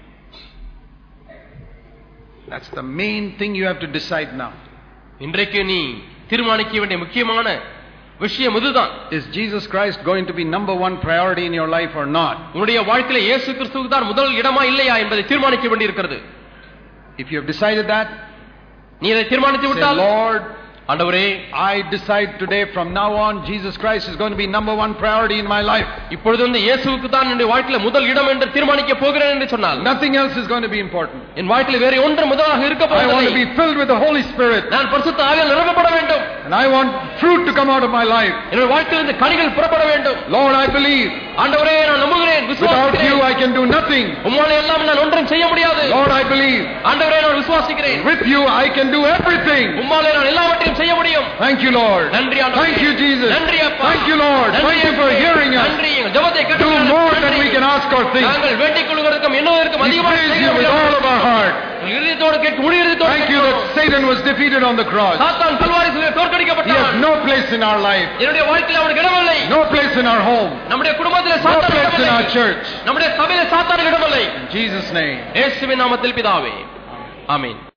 That's the main thing you have to decide now. இன்றைக்கு நீ தீர்மானிக்க வேண்டிய முக்கியமான விஷயம் இதுதான். Is Jesus Christ going to be number one priority in your life or not? உன்னுடைய வாழ்க்கையிலே இயேசு கிறிஸ்துவுக்கு தான் முதல் இடமா இல்லையா என்பதை தீர்மானிக்க வேண்டியிருக்கிறது. If you have decided that, நீ இதை தீர்மானித்து விட்டால், Lord, ஆண்டவரே, I decide today from now on Jesus Christ is going to be number one priority in my life. இப்பொழுது வந்து இயேசுவுக்கு தான் என்னுடைய வாழ்க்கையில முதல் இடம் என்று தீர்மானிக்க போகிறேன் என்று சொன்னால், nothing else is going to be important. என் வாழ்க்கையில வேற ஒன்று முதலாக இருக்க போவதில்லை. I want to be filled with the Holy Spirit. நான் பரிசுத்த ஆவியால் நிரப்பப்பட வேண்டும். And I want fruit to come out of my life. என்னுடைய வாழ்க்கையிலிருந்து கனிகள் புறப்பட வேண்டும். Lord, I believe. ஆண்டவரே, நான் நம்புகிறேன், விசுவாசிக்கிறேன். Without you I can do nothing. உம்மாலே எல்லாம் நான் ஒன்றும் செய்ய முடியாது. Lord, I believe. ஆண்டவரே, நான் விசுவாசிக்கிறேன். With you I can do everything. உம்மாலே நான் எல்லாவற்றையும் செய்ய முடியும். Thank you, Lord. நன்றி ஆண்டவரே. Thank you, Jesus. நன்றி அப்பா. Thank you, Lord. Thank you for hearing us. நன்றி. ஜெபத்தை கேட்டு do more than we can ask or think. நாங்கள் வேண்டிக் கொள்வதற்கும் எண்ணுவதற்கும் அதிகமாக praise you with all of our heart. இதயத்தோடு கேட்டு முழு இதயத்தோடு thank you that Satan was defeated on the cross. சாத்தான் கல்வாரியிலே தோற்கடிக்கப்பட்டான். He has no place in our life. என்னுடைய வாழ்க்கையில அவனுக்கு இடமில்லை. No place in our home. நம்முடைய குடும்பத்திலே சாத்தான் இடமில்லை. No place in our church. நம்முடைய சபையிலே சாத்தான் இடமில்லை. In Jesus name. இயேசுவின் நாமத்தில் பிதாவே. ஆமென்.